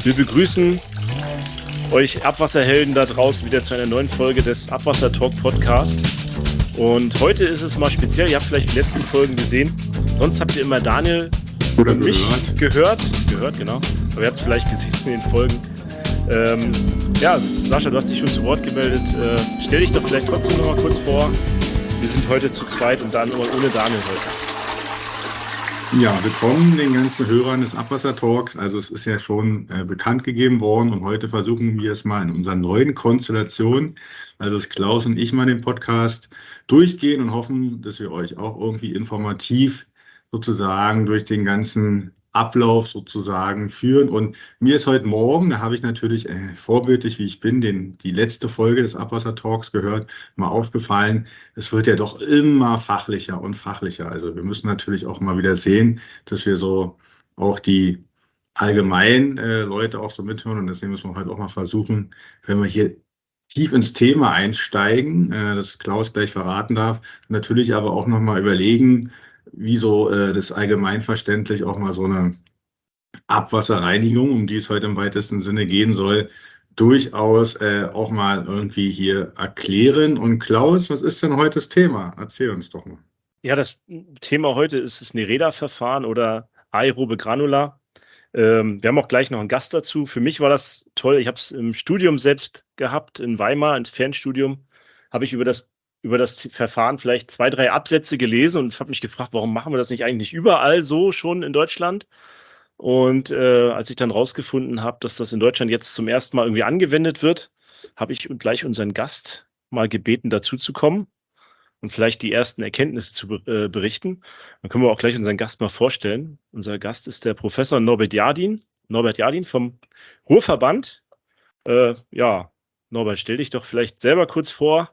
Wir begrüßen euch Abwasserhelden da draußen wieder zu einer neuen Folge des Abwasser Talk Podcast. Und heute ist es mal speziell, ihr habt vielleicht die letzten Folgen gesehen. Sonst habt ihr immer Daniel oder und mich gehört, genau. Aber ihr habt es vielleicht gesehen in den Folgen. Ja, Sascha, du hast dich schon zu Wort gemeldet. Stell dich doch vielleicht trotzdem noch mal kurz vor. Wir sind heute zu zweit und dann ohne Daniel heute. Ja, willkommen den ganzen Hörern des Abwasser Talks. Also es ist ja schon bekannt gegeben worden und heute versuchen wir es mal in unserer neuen Konstellation, also das Klaus und ich mal den Podcast durchgehen und hoffen, dass wir euch auch irgendwie informativ sozusagen durch den ganzen Ablauf sozusagen führen. Und mir ist heute Morgen, da habe ich natürlich vorbildlich, wie ich bin, die letzte Folge des Abwasser Talks gehört, mal aufgefallen, es wird ja doch immer fachlicher und fachlicher. Also wir müssen natürlich auch mal wieder sehen, dass wir so auch die allgemeinen Leute auch so mithören. Und deswegen müssen wir halt auch mal versuchen, wenn wir hier tief ins Thema einsteigen, das Klaus gleich verraten darf, natürlich aber auch nochmal überlegen, wie so das allgemeinverständlich auch mal so eine Abwasserreinigung, um die es heute im weitesten Sinne gehen soll, durchaus auch mal irgendwie hier erklären. Und Klaus, was ist denn heute das Thema? Erzähl uns doch mal. Ja, das Thema heute ist das Nereda-Verfahren oder aerobe Granula. Wir haben auch gleich noch einen Gast dazu. Für mich war das toll. Ich habe es im Studium selbst gehabt, in Weimar, im Fernstudium, habe ich über das Verfahren vielleicht 2, 3 Absätze gelesen und habe mich gefragt, warum machen wir das nicht eigentlich überall so schon in Deutschland? Und als ich dann rausgefunden habe, dass das in Deutschland jetzt zum ersten Mal irgendwie angewendet wird, habe ich gleich unseren Gast mal gebeten, dazu zu kommen und vielleicht die ersten Erkenntnisse zu berichten. Dann können wir auch gleich unseren Gast mal vorstellen. Unser Gast ist der Professor Norbert Jardin vom Ruhrverband. Ja, Norbert, stell dich doch vielleicht selber kurz vor.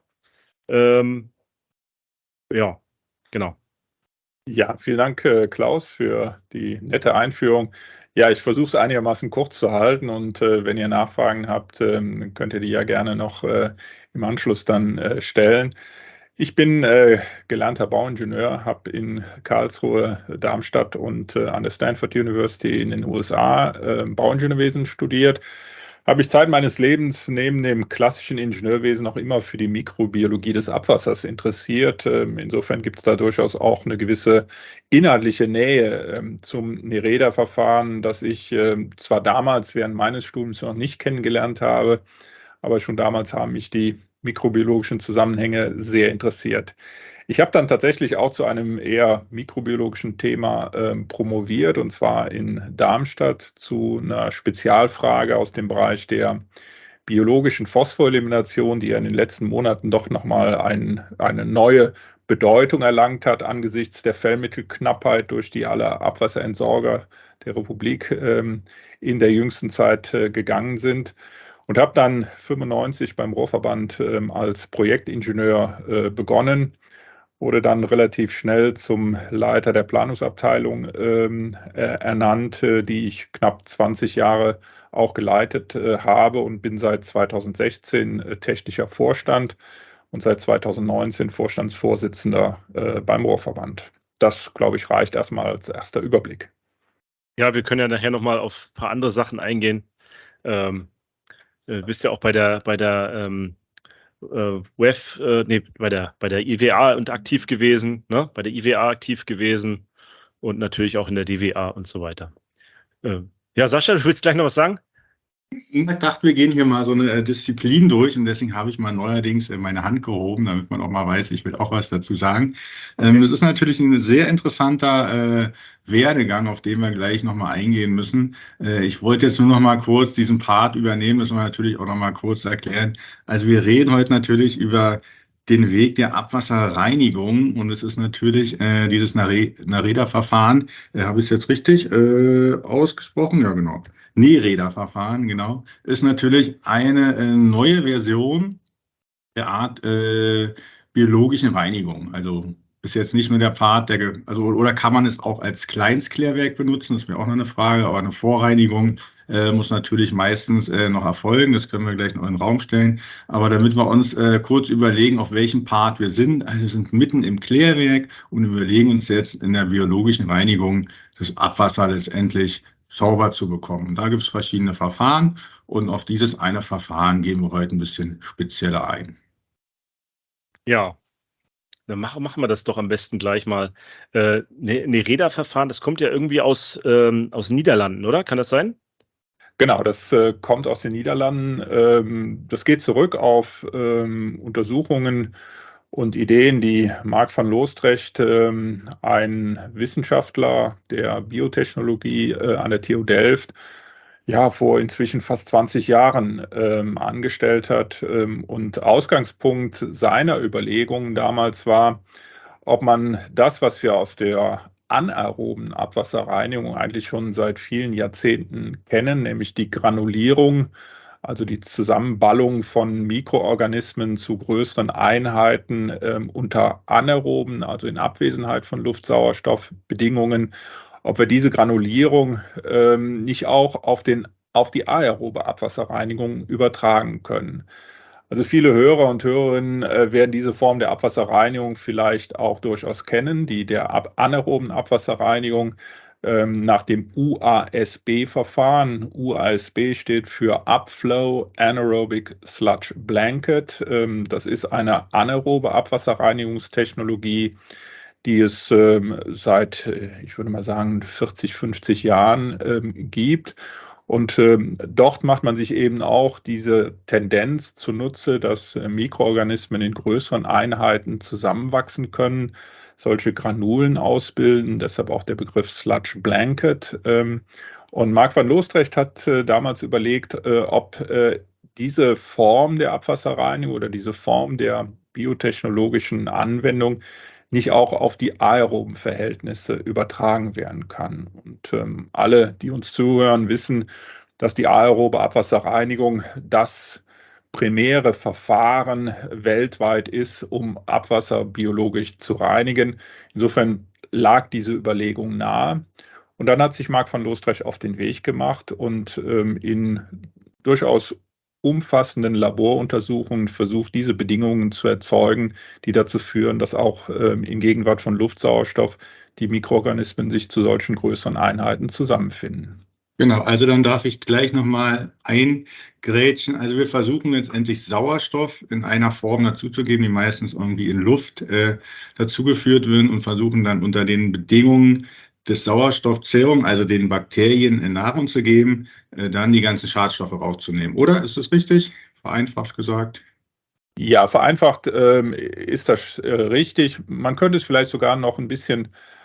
Ja, genau. Ja, vielen Dank, Klaus, für die nette Einführung. Ja, ich versuche es einigermaßen kurz zu halten und wenn ihr Nachfragen habt, könnt ihr die ja gerne noch im Anschluss dann stellen. Ich bin gelernter Bauingenieur, habe in Karlsruhe, Darmstadt und an der Stanford University in den USA Bauingenieurwesen studiert. Habe ich Zeit meines Lebens neben dem klassischen Ingenieurwesen auch immer für die Mikrobiologie des Abwassers interessiert. Insofern gibt es da durchaus auch eine gewisse inhaltliche Nähe zum Nereda-Verfahren, das ich zwar damals während meines Studiums noch nicht kennengelernt habe, aber schon damals haben mich die mikrobiologischen Zusammenhänge sehr interessiert. Ich habe dann tatsächlich auch zu einem eher mikrobiologischen Thema promoviert, und zwar in Darmstadt zu einer Spezialfrage aus dem Bereich der biologischen Phosphorelimination, die ja in den letzten Monaten doch nochmal eine neue Bedeutung erlangt hat angesichts der Fellmittelknappheit, durch die alle Abwasserentsorger der Republik in der jüngsten Zeit gegangen sind. Und habe dann 1995 beim Ruhrverband als Projektingenieur begonnen, wurde dann relativ schnell zum Leiter der Planungsabteilung ernannt, die ich knapp 20 Jahre auch geleitet habe, und bin seit 2016 technischer Vorstand und seit 2019 Vorstandsvorsitzender beim Ruhrverband. Das, glaube ich, reicht erstmal als erster Überblick. Ja, wir können ja nachher nochmal auf ein paar andere Sachen eingehen. Bist ja auch bei der bei der IWA und aktiv gewesen, ne? Bei der IWA aktiv gewesen und natürlich auch in der DWA und so weiter. Ja, Sascha, du willst gleich noch was sagen? Ich dachte, wir gehen hier mal so eine Disziplin durch und deswegen habe ich mal neuerdings meine Hand gehoben, damit man auch mal weiß, ich will auch was dazu sagen. Das ist natürlich ein sehr interessanter Werdegang, auf den wir gleich nochmal eingehen müssen. Ich wollte jetzt nur noch mal kurz diesen Part übernehmen, das wir natürlich auch noch mal kurz erklären. Also wir reden heute natürlich über den Weg der Abwasserreinigung und es ist natürlich dieses Nereda-Verfahren, habe ich es jetzt richtig ausgesprochen? Ja, genau. Nereda-Verfahren, genau, ist natürlich eine neue Version der Art biologischen Reinigung. Also ist jetzt nicht nur der Part, oder kann man es auch als Kleinstklärwerk benutzen? Das wäre auch noch eine Frage, aber eine Vorreinigung muss natürlich meistens noch erfolgen. Das können wir gleich noch in den Raum stellen. Aber damit wir uns kurz überlegen, auf welchem Part wir sind, also wir sind mitten im Klärwerk und überlegen uns jetzt in der biologischen Reinigung das Abwasser letztendlich sauber zu bekommen. Da gibt es verschiedene Verfahren und auf dieses eine Verfahren gehen wir heute ein bisschen spezieller ein. Ja, dann machen wir das doch am besten gleich mal. Nereda-Verfahren, das kommt ja irgendwie aus den Niederlanden, oder? Kann das sein? Genau, das kommt aus den Niederlanden. Das geht zurück auf Untersuchungen und Ideen, die Mark van Loosdrecht, ein Wissenschaftler der Biotechnologie an der TU Delft, ja, vor inzwischen fast 20 Jahren angestellt hat. Und Ausgangspunkt seiner Überlegungen damals war, ob man das, was wir aus der anaeroben Abwasserreinigung eigentlich schon seit vielen Jahrzehnten kennen, nämlich die Granulierung, also die Zusammenballung von Mikroorganismen zu größeren Einheiten unter anaeroben, also in Abwesenheit von Luftsauerstoffbedingungen, ob wir diese Granulierung nicht auch auf die aerobe Abwasserreinigung übertragen können. Also viele Hörer und Hörerinnen werden diese Form der Abwasserreinigung vielleicht auch durchaus kennen, die der anaeroben Abwasserreinigung nach dem UASB-Verfahren. UASB steht für Upflow Anaerobic Sludge Blanket. Das ist eine anaerobe Abwasserreinigungstechnologie, die es seit, ich würde mal sagen, 40, 50 Jahren gibt. Und dort macht man sich eben auch diese Tendenz zunutze, dass Mikroorganismen in größeren Einheiten zusammenwachsen können, solche Granulen ausbilden, deshalb auch der Begriff Sludge Blanket. Und Mark van Loosdrecht hat damals überlegt, ob diese Form der Abwasserreinigung oder diese Form der biotechnologischen Anwendung nicht auch auf die aeroben Verhältnisse übertragen werden kann. Und alle, die uns zuhören, wissen, dass die aerobe Abwasserreinigung das primäre Verfahren weltweit ist, um Abwasser biologisch zu reinigen. Insofern lag diese Überlegung nahe. Und dann hat sich Mark van Loosdrecht auf den Weg gemacht und in durchaus umfassenden Laboruntersuchungen versucht, diese Bedingungen zu erzeugen, die dazu führen, dass auch in Gegenwart von Luftsauerstoff die Mikroorganismen sich zu solchen größeren Einheiten zusammenfinden. Genau, also dann darf ich gleich nochmal eingrätschen. Also wir versuchen letztendlich Sauerstoff in einer Form dazuzugeben, die meistens irgendwie in Luft dazugeführt wird und versuchen dann unter den Bedingungen des Sauerstoffzerrung, also den Bakterien in Nahrung zu geben, dann die ganzen Schadstoffe rauszunehmen. Oder ist das richtig? Vereinfacht gesagt? Ja, vereinfacht ist das richtig. Man könnte es vielleicht sogar noch ein bisschen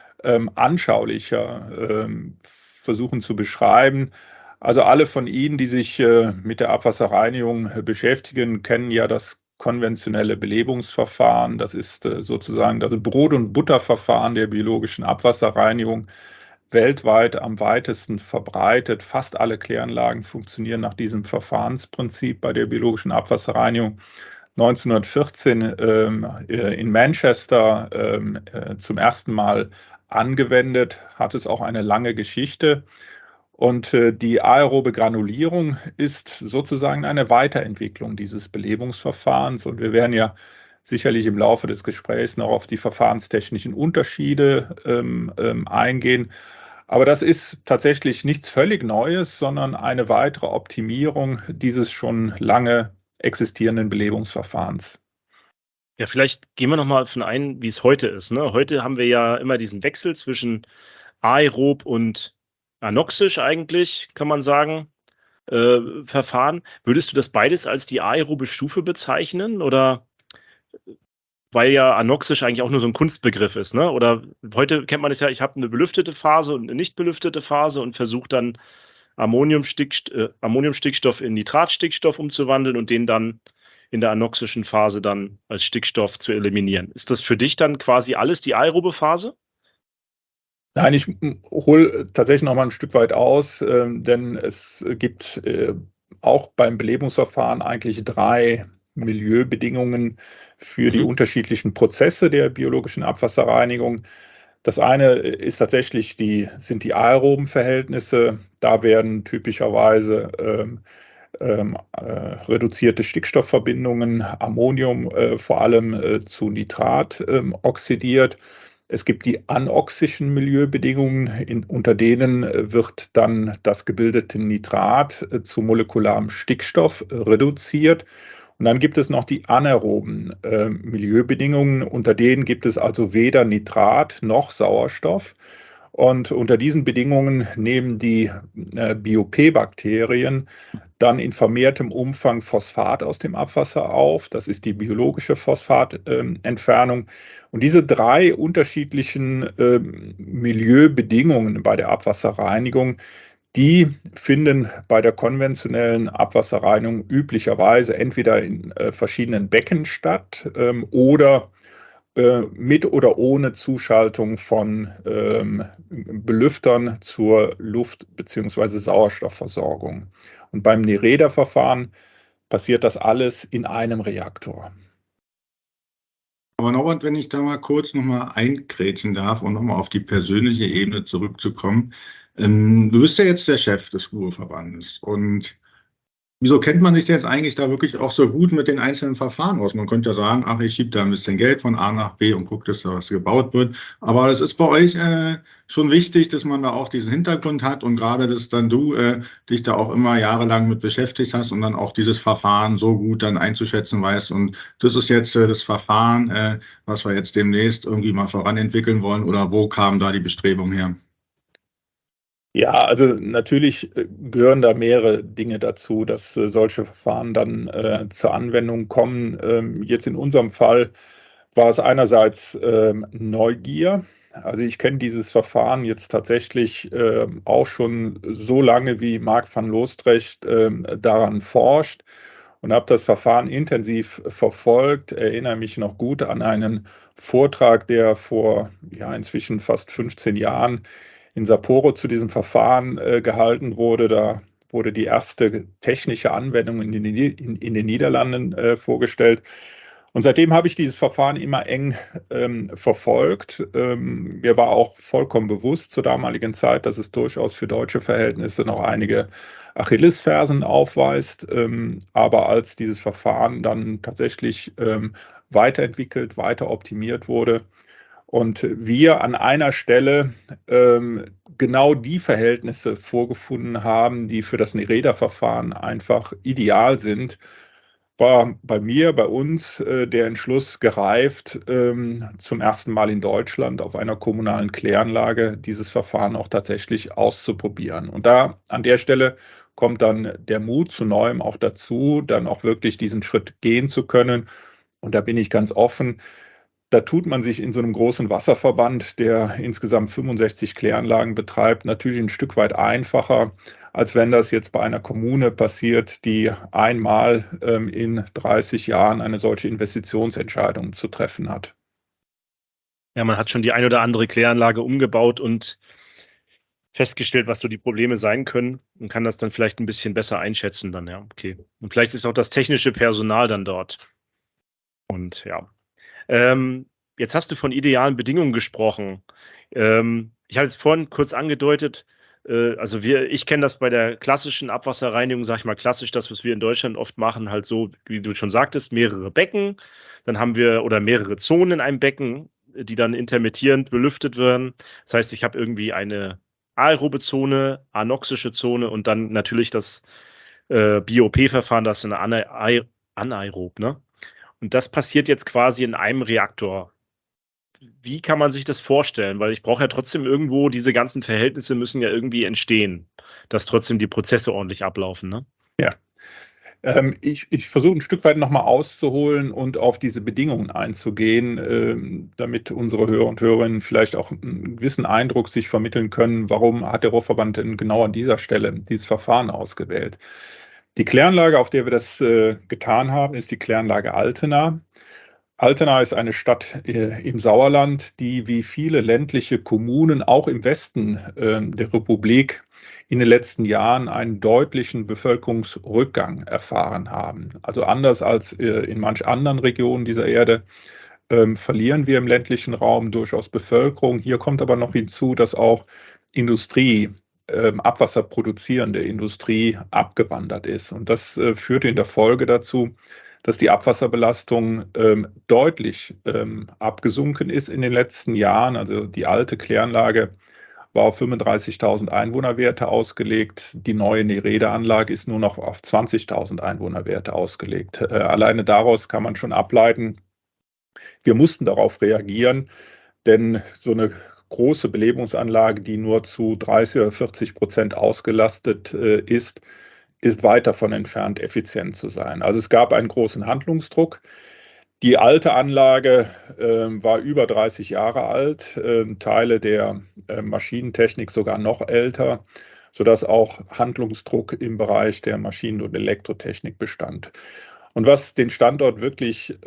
anschaulicher versuchen zu beschreiben. Also alle von Ihnen, die sich mit der Abwasserreinigung beschäftigen, kennen ja das konventionelle Belebungsverfahren. Das ist sozusagen das Brot- und Butterverfahren der biologischen Abwasserreinigung, weltweit am weitesten verbreitet. Fast alle Kläranlagen funktionieren nach diesem Verfahrensprinzip bei der biologischen Abwasserreinigung. 1914 in Manchester zum ersten Mal angewendet, hat es auch eine lange Geschichte. Und die aerobe Granulierung ist sozusagen eine Weiterentwicklung dieses Belebungsverfahrens. Und wir werden ja sicherlich im Laufe des Gesprächs noch auf die verfahrenstechnischen Unterschiede eingehen. Aber das ist tatsächlich nichts völlig Neues, sondern eine weitere Optimierung dieses schon lange existierenden Belebungsverfahrens. Ja, vielleicht gehen wir noch mal von ein, wie es heute ist, ne? Heute haben wir ja immer diesen Wechsel zwischen aerob und anoxisch eigentlich, kann man sagen, Verfahren. Würdest du das beides als die aerobe Stufe bezeichnen oder weil ja anoxisch eigentlich auch nur so ein Kunstbegriff ist, ne? Oder heute kennt man es ja, ich habe eine belüftete Phase und eine nicht belüftete Phase und versuche dann Ammoniumstickstoff in Nitratstickstoff umzuwandeln und den dann in der anoxischen Phase dann als Stickstoff zu eliminieren. Ist das für dich dann quasi alles die aerobe Phase? Nein, ich hole tatsächlich noch mal ein Stück weit aus, denn es gibt auch beim Belebungsverfahren eigentlich 3 Milieubedingungen für die Mhm. unterschiedlichen Prozesse der biologischen Abwasserreinigung. Das eine ist tatsächlich sind die aeroben Verhältnisse. Da werden typischerweise reduzierte Stickstoffverbindungen, Ammonium vor allem zu Nitrat oxidiert. Es gibt die anoxischen Milieubedingungen, unter denen wird dann das gebildete Nitrat zu molekularem Stickstoff reduziert. Und dann gibt es noch die anaeroben Milieubedingungen, unter denen gibt es also weder Nitrat noch Sauerstoff. Und unter diesen Bedingungen nehmen die BOP-Bakterien dann in vermehrtem Umfang Phosphat aus dem Abwasser auf. Das ist die biologische Phosphatentfernung. Und diese drei unterschiedlichen Milieubedingungen bei der Abwasserreinigung, die finden bei der konventionellen Abwasserreinigung üblicherweise entweder in verschiedenen Becken statt oder mit oder ohne Zuschaltung von Belüftern zur Luft- bzw. Sauerstoffversorgung. Und beim Nereda-Verfahren passiert das alles in einem Reaktor. Aber Norbert, wenn ich da mal kurz nochmal eingrätschen darf und nochmal auf die persönliche Ebene zurückzukommen. Du bist ja jetzt der Chef des Ruhrverbandes und wieso kennt man sich denn jetzt eigentlich da wirklich auch so gut mit den einzelnen Verfahren aus? Man könnte ja sagen, ach, ich schiebe da ein bisschen Geld von A nach B und gucke, dass da was gebaut wird. Aber es ist bei euch schon wichtig, dass man da auch diesen Hintergrund hat und gerade, dass dann du dich da auch immer jahrelang mit beschäftigt hast und dann auch dieses Verfahren so gut dann einzuschätzen weißt. Und das ist jetzt das Verfahren, was wir jetzt demnächst irgendwie mal voranentwickeln wollen oder wo kamen da die Bestrebungen her? Ja, also natürlich gehören da mehrere Dinge dazu, dass solche Verfahren dann zur Anwendung kommen. Jetzt in unserem Fall war es einerseits Neugier. Also ich kenne dieses Verfahren jetzt tatsächlich auch schon so lange, wie Marc van Loostrecht daran forscht und habe das Verfahren intensiv verfolgt. Erinnere mich noch gut an einen Vortrag, der vor inzwischen fast 15 Jahren in Sapporo zu diesem Verfahren gehalten wurde. Da wurde die erste technische Anwendung in den Niederlanden vorgestellt. Und seitdem habe ich dieses Verfahren immer eng verfolgt. Mir war auch vollkommen bewusst zur damaligen Zeit, dass es durchaus für deutsche Verhältnisse noch einige Achillesfersen aufweist. Aber als dieses Verfahren dann tatsächlich weiterentwickelt, weiter optimiert wurde, und wir an einer Stelle genau die Verhältnisse vorgefunden haben, die für das Nereda-Verfahren einfach ideal sind, war bei uns der Entschluss gereift, zum ersten Mal in Deutschland auf einer kommunalen Kläranlage dieses Verfahren auch tatsächlich auszuprobieren. Und da an der Stelle kommt dann der Mut zu Neuem auch dazu, dann auch wirklich diesen Schritt gehen zu können. Und da bin ich ganz offen. Da tut man sich in so einem großen Wasserverband, der insgesamt 65 Kläranlagen betreibt, natürlich ein Stück weit einfacher, als wenn das jetzt bei einer Kommune passiert, die einmal in 30 Jahren eine solche Investitionsentscheidung zu treffen hat. Ja, man hat schon die ein oder andere Kläranlage umgebaut und festgestellt, was so die Probleme sein können und kann das dann vielleicht ein bisschen besser einschätzen dann, ja, okay. Und vielleicht ist auch das technische Personal dann dort. Und ja. Jetzt hast du von idealen Bedingungen gesprochen. Ich habe jetzt vorhin kurz angedeutet, also ich kenne das bei der klassischen Abwasserreinigung, sage ich mal klassisch, das, was wir in Deutschland oft machen, halt so, wie du schon sagtest, mehrere Becken. Dann haben wir oder mehrere Zonen in einem Becken, die dann intermittierend belüftet werden. Das heißt, ich habe irgendwie eine aerobe Zone, anoxische Zone und dann natürlich das BOP-Verfahren, das ist eine anaerob, ne? Und das passiert jetzt quasi in einem Reaktor. Wie kann man sich das vorstellen? Weil ich brauche ja trotzdem irgendwo, diese ganzen Verhältnisse müssen ja irgendwie entstehen, dass trotzdem die Prozesse ordentlich ablaufen, ne? Ja. Ich versuche ein Stück weit nochmal auszuholen und auf diese Bedingungen einzugehen, damit unsere Hörer und Hörerinnen vielleicht auch einen gewissen Eindruck sich vermitteln können, warum hat der Ruhrverband denn genau an dieser Stelle dieses Verfahren ausgewählt. Die Kläranlage, auf der wir das getan haben, ist die Kläranlage Altena. Altena ist eine Stadt im Sauerland, die wie viele ländliche Kommunen auch im Westen der Republik in den letzten Jahren einen deutlichen Bevölkerungsrückgang erfahren haben. Also anders als in manch anderen Regionen dieser Erde verlieren wir im ländlichen Raum durchaus Bevölkerung. Hier kommt aber noch hinzu, dass auch Industrie, abwasserproduzierende Industrie abgewandert ist. Und das führte in der Folge dazu, dass die Abwasserbelastung deutlich abgesunken ist in den letzten Jahren. Also die alte Kläranlage war auf 35.000 Einwohnerwerte ausgelegt. Die neue Nereda-Anlage ist nur noch auf 20.000 Einwohnerwerte ausgelegt. Alleine daraus kann man schon ableiten, wir mussten darauf reagieren, denn so eine große Belebungsanlage, die nur zu 30 oder 40% ausgelastet ist weit davon entfernt, effizient zu sein. Also es gab einen großen Handlungsdruck. Die alte Anlage war über 30 Jahre alt, Teile der Maschinentechnik sogar noch älter, sodass auch Handlungsdruck im Bereich der Maschinen- und Elektrotechnik bestand. Und was den Standort wirklich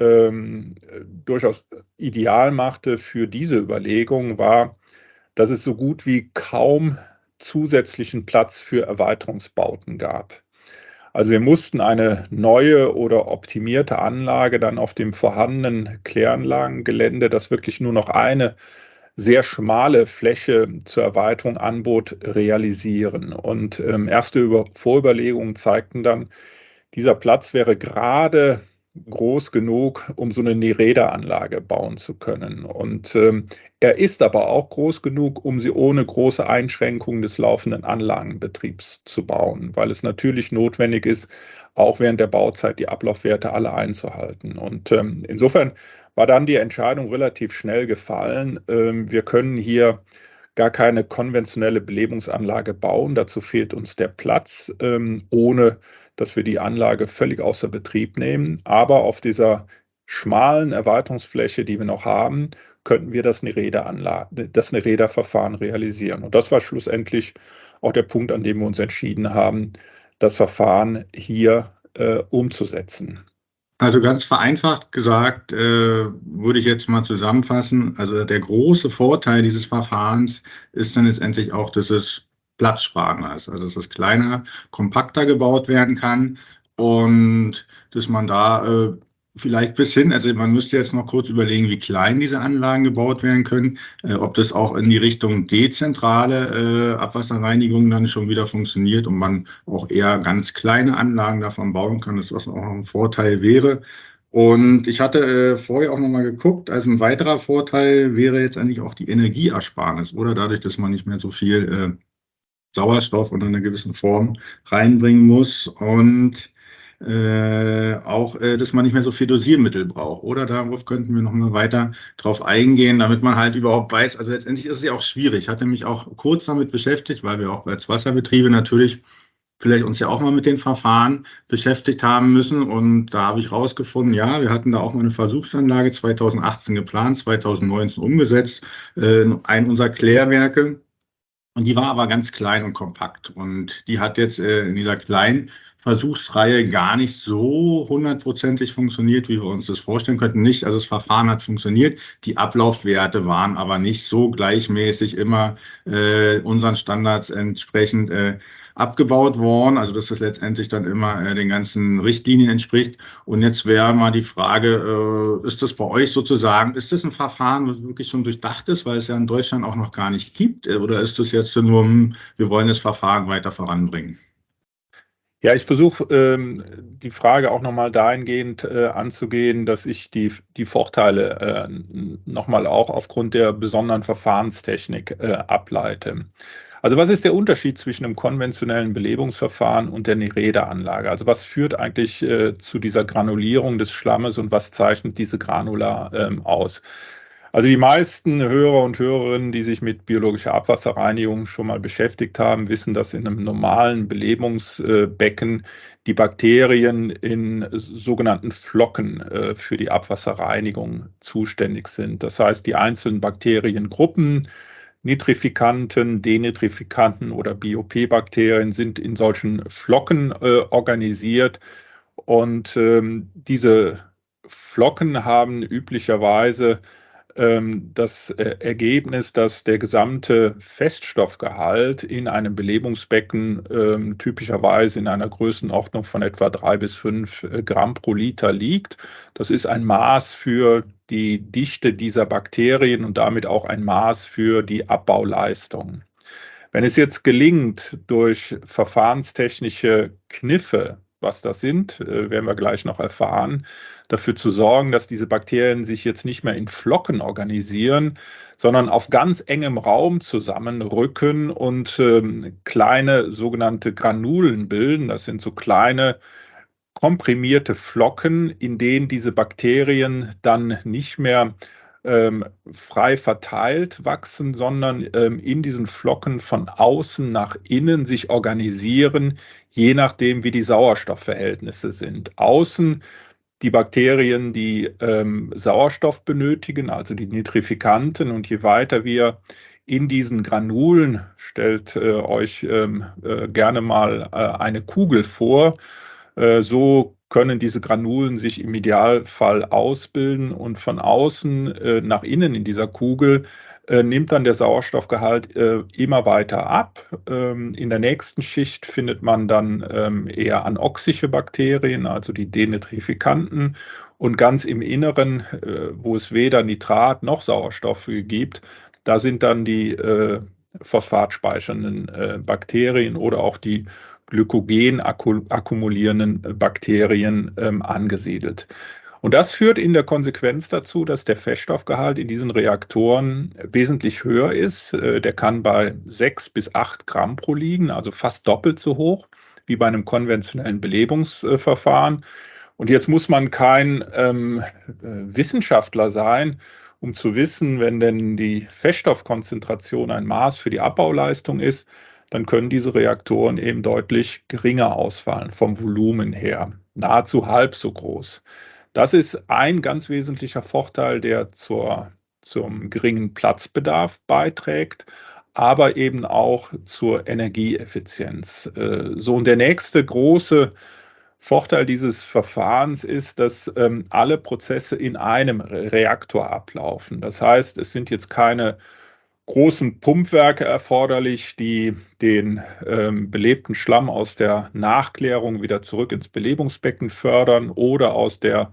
durchaus ideal machte für diese Überlegung, war, dass es so gut wie kaum zusätzlichen Platz für Erweiterungsbauten gab. Also wir mussten eine neue oder optimierte Anlage dann auf dem vorhandenen Kläranlagengelände, das wirklich nur noch eine sehr schmale Fläche zur Erweiterung anbot, realisieren. Und erste Vorüberlegungen zeigten dann, dieser Platz wäre gerade groß genug, um so eine Nereda-Anlage bauen zu können. Und er ist aber auch groß genug, um sie ohne große Einschränkungen des laufenden Anlagenbetriebs zu bauen, weil es natürlich notwendig ist, auch während der Bauzeit die Ablaufwerte alle einzuhalten. Und insofern war dann die Entscheidung relativ schnell gefallen. Wir können hier gar keine konventionelle Belebungsanlage bauen. Dazu fehlt uns der Platz, ohne dass wir die Anlage völlig außer Betrieb nehmen. Aber auf dieser schmalen Erweiterungsfläche, die wir noch haben, könnten wir das Nereda-Verfahren realisieren. Und das war schlussendlich auch der Punkt, an dem wir uns entschieden haben, das Verfahren hier umzusetzen. Also ganz vereinfacht gesagt, würde ich jetzt mal zusammenfassen, also der große Vorteil dieses Verfahrens ist dann letztendlich auch, dass es platzsparender ist, also dass es kleiner, kompakter gebaut werden kann und dass man da vielleicht bis hin, also man müsste jetzt noch kurz überlegen, wie klein diese Anlagen gebaut werden können, ob das auch in die Richtung dezentrale Abwasserreinigung dann schon wieder funktioniert und man auch eher ganz kleine Anlagen davon bauen kann, dass das auch ein Vorteil wäre. Und ich hatte vorher auch nochmal geguckt, also ein weiterer Vorteil wäre jetzt eigentlich auch die Energieersparnis, oder dadurch, dass man nicht mehr so viel Sauerstoff in einer gewissen Form reinbringen muss und auch, dass man nicht mehr so viel Dosiermittel braucht. Oder darauf könnten wir noch mal weiter drauf eingehen, damit man halt überhaupt weiß, also letztendlich ist es ja auch schwierig. Ich hatte mich auch kurz damit beschäftigt, weil wir auch als Wasserbetriebe natürlich vielleicht uns ja auch mal mit den Verfahren beschäftigt haben müssen. Und da habe ich rausgefunden, ja, wir hatten da auch mal eine Versuchsanlage 2018 geplant, 2019 umgesetzt, ein unserer Klärwerke. Und die war aber ganz klein und kompakt. Und die hat jetzt in dieser kleinen Versuchsreihe gar nicht so hundertprozentig funktioniert, wie wir uns das vorstellen könnten. Nicht, also das Verfahren hat funktioniert, die Ablaufwerte waren aber nicht so gleichmäßig immer unseren Standards entsprechend abgebaut worden, also dass das letztendlich dann immer den ganzen Richtlinien entspricht. Und jetzt wäre mal die Frage, ist das bei euch sozusagen, ist das ein Verfahren, was wirklich schon durchdacht ist, weil es ja in Deutschland auch noch gar nicht gibt, oder ist das jetzt nur, wir wollen das Verfahren weiter voranbringen? Ja, ich versuche die Frage auch nochmal dahingehend anzugehen, dass ich die Vorteile nochmal auch aufgrund der besonderen Verfahrenstechnik ableite. Also was ist der Unterschied zwischen einem konventionellen Belebungsverfahren und der Nereda-Anlage? Also was führt eigentlich zu dieser Granulierung des Schlammes und was zeichnet diese Granula aus? Also die meisten Hörer und Hörerinnen, die sich mit biologischer Abwasserreinigung schon mal beschäftigt haben, wissen, dass in einem normalen Belebungsbecken die Bakterien in sogenannten Flocken für die Abwasserreinigung zuständig sind. Das heißt, die einzelnen Bakteriengruppen, Nitrifikanten, Denitrifikanten oder BOP-Bakterien sind in solchen Flocken organisiert und diese Flocken haben üblicherweise das Ergebnis, dass der gesamte Feststoffgehalt in einem Belebungsbecken typischerweise in einer Größenordnung von etwa 3 bis 5 Gramm pro Liter liegt. Das ist ein Maß für die Dichte dieser Bakterien und damit auch ein Maß für die Abbauleistung. Wenn es jetzt gelingt, durch verfahrenstechnische Kniffe was das sind, werden wir gleich noch erfahren, dafür zu sorgen, dass diese Bakterien sich jetzt nicht mehr in Flocken organisieren, sondern auf ganz engem Raum zusammenrücken und kleine sogenannte Granulen bilden. Das sind so kleine komprimierte Flocken, in denen diese Bakterien dann nicht mehr frei verteilt wachsen, sondern in diesen Flocken von außen nach innen sich organisieren, je nachdem, wie die Sauerstoffverhältnisse sind. Außen die Bakterien, die Sauerstoff benötigen, also die Nitrifikanten, und je weiter wir in diesen Granulen, stellt euch gerne mal eine Kugel vor, so können diese Granulen sich im Idealfall ausbilden und von außen nach innen in dieser Kugel nimmt dann der Sauerstoffgehalt immer weiter ab. In der nächsten Schicht findet man dann eher anoxische Bakterien, also die Denitrifikanten. Und ganz im Inneren, wo es weder Nitrat noch Sauerstoff gibt, da sind dann die phosphatspeichernden Bakterien oder auch die Glykogen akkumulierenden Bakterien angesiedelt. Und das führt in der Konsequenz dazu, dass der Feststoffgehalt in diesen Reaktoren wesentlich höher ist. Der kann bei 6 bis 8 Gramm pro liegen, also fast doppelt so hoch wie bei einem konventionellen Belebungsverfahren. Und jetzt muss man kein Wissenschaftler sein, um zu wissen, wenn denn die Feststoffkonzentration ein Maß für die Abbauleistung ist, dann können diese Reaktoren eben deutlich geringer ausfallen vom Volumen her, nahezu halb so groß. Das ist ein ganz wesentlicher Vorteil, der zum geringen Platzbedarf beiträgt, aber eben auch zur Energieeffizienz. Und der nächste große Vorteil dieses Verfahrens ist, dass alle Prozesse in einem Reaktor ablaufen. Das heißt, es sind jetzt keine großen Pumpwerke erforderlich, die den belebten Schlamm aus der Nachklärung wieder zurück ins Belebungsbecken fördern oder aus der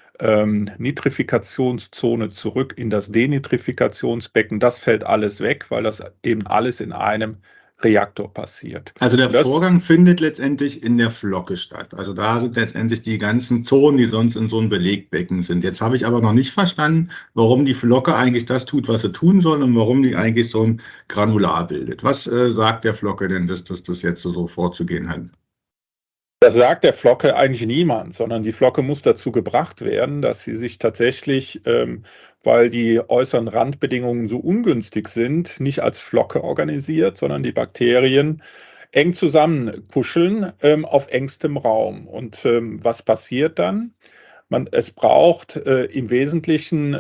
Nitrifikationszone zurück in das Denitrifikationsbecken. Das fällt alles weg, weil das eben alles in einem Reaktor passiert. Also der Vorgang findet letztendlich in der Flocke statt. Also da sind letztendlich die ganzen Zonen, die sonst in so einem Belegbecken sind. Jetzt habe ich aber noch nicht verstanden, warum die Flocke eigentlich das tut, was sie tun soll und warum die eigentlich so ein Granular bildet. Was sagt der Flocke denn, dass das jetzt so vorzugehen hat? Das sagt der Flocke eigentlich niemand, sondern die Flocke muss dazu gebracht werden, dass sie sich tatsächlich, weil die äußeren Randbedingungen so ungünstig sind, nicht als Flocke organisiert, sondern die Bakterien eng zusammenkuscheln auf engstem Raum. Und was passiert dann? Es braucht im Wesentlichen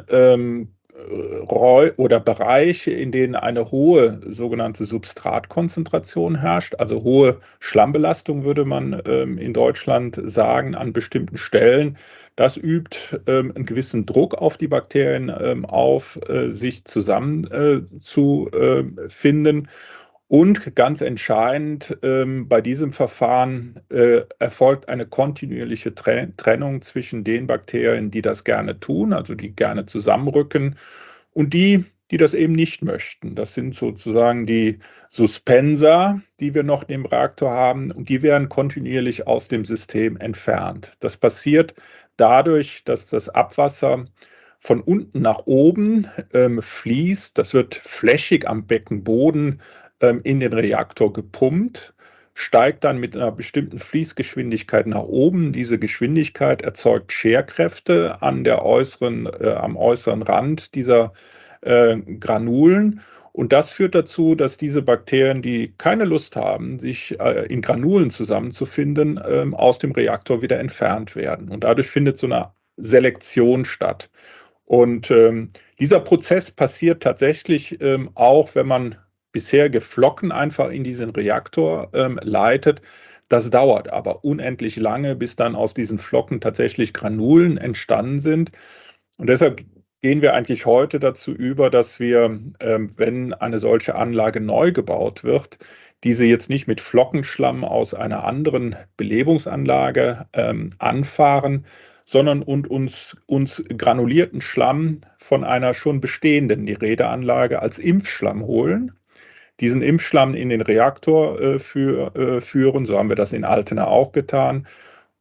oder Bereiche, in denen eine hohe sogenannte Substratkonzentration herrscht, also hohe Schlammbelastung würde man in Deutschland sagen an bestimmten Stellen. Das übt einen gewissen Druck auf die Bakterien auf, sich zusammenzufinden. Und ganz entscheidend bei diesem Verfahren erfolgt eine kontinuierliche Trennung zwischen den Bakterien, die das gerne tun, also die gerne zusammenrücken, und die das eben nicht möchten. Das sind sozusagen die Suspenser, die wir noch im Reaktor haben, und die werden kontinuierlich aus dem System entfernt. Das passiert dadurch, dass das Abwasser von unten nach oben fließt. Das wird flächig am Beckenboden in den Reaktor gepumpt, steigt dann mit einer bestimmten Fließgeschwindigkeit nach oben. Diese Geschwindigkeit erzeugt Scherkräfte am äußeren Rand dieser Granulen. Und das führt dazu, dass diese Bakterien, die keine Lust haben, sich in Granulen zusammenzufinden, aus dem Reaktor wieder entfernt werden. Und dadurch findet so eine Selektion statt. Und dieser Prozess passiert tatsächlich auch, wenn man bisherige Flocken einfach in diesen Reaktor leitet. Das dauert aber unendlich lange, bis dann aus diesen Flocken tatsächlich Granulen entstanden sind. Und deshalb gehen wir eigentlich heute dazu über, dass wir, wenn eine solche Anlage neu gebaut wird, diese jetzt nicht mit Flockenschlamm aus einer anderen Belebungsanlage anfahren, sondern uns granulierten Schlamm von einer schon bestehenden Niredaanlage als Impfschlamm holen, diesen Impfschlamm in den Reaktor führen, so haben wir das in Altena auch getan,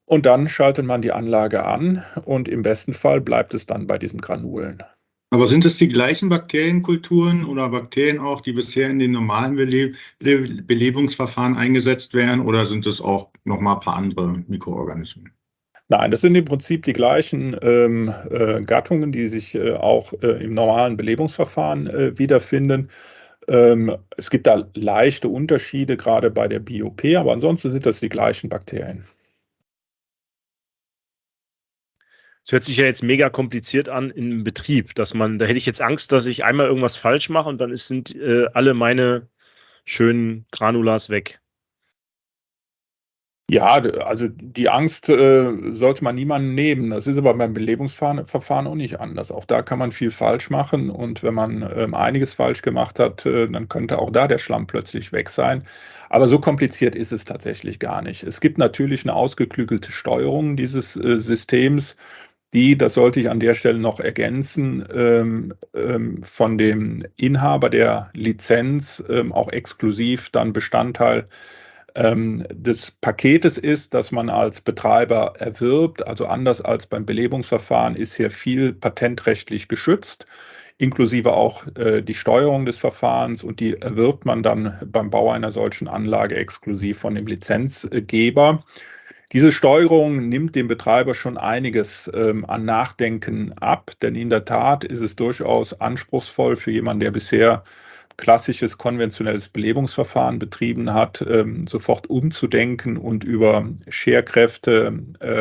Und dann schaltet man die Anlage an und im besten Fall bleibt es dann bei diesen Granulen. Aber sind es die gleichen Bakterienkulturen oder Bakterien auch, die bisher in den normalen Belebungsverfahren eingesetzt werden, oder sind es auch nochmal ein paar andere Mikroorganismen? Nein, das sind im Prinzip die gleichen Gattungen, die sich auch im normalen Belebungsverfahren wiederfinden. Es gibt da leichte Unterschiede, gerade bei der BOP, aber ansonsten sind das die gleichen Bakterien. Es hört sich ja jetzt mega kompliziert an im Betrieb, da hätte ich jetzt Angst, dass ich einmal irgendwas falsch mache und dann sind alle meine schönen Granulars weg. Ja, also die Angst sollte man niemandem nehmen. Das ist aber beim Belebungsverfahren auch nicht anders. Auch da kann man viel falsch machen und wenn man einiges falsch gemacht hat, dann könnte auch da der Schlamm plötzlich weg sein. Aber so kompliziert ist es tatsächlich gar nicht. Es gibt natürlich eine ausgeklügelte Steuerung dieses Systems, die, das sollte ich an der Stelle noch ergänzen, von dem Inhaber der Lizenz auch exklusiv dann Bestandteil des Paketes ist, das man als Betreiber erwirbt. Also anders als beim Belebungsverfahren ist hier viel patentrechtlich geschützt, inklusive auch die Steuerung des Verfahrens, und die erwirbt man dann beim Bau einer solchen Anlage exklusiv von dem Lizenzgeber. Diese Steuerung nimmt dem Betreiber schon einiges an Nachdenken ab, denn in der Tat ist es durchaus anspruchsvoll für jemanden, der bisher klassisches konventionelles Belebungsverfahren betrieben hat, sofort umzudenken und über Scherkräfte,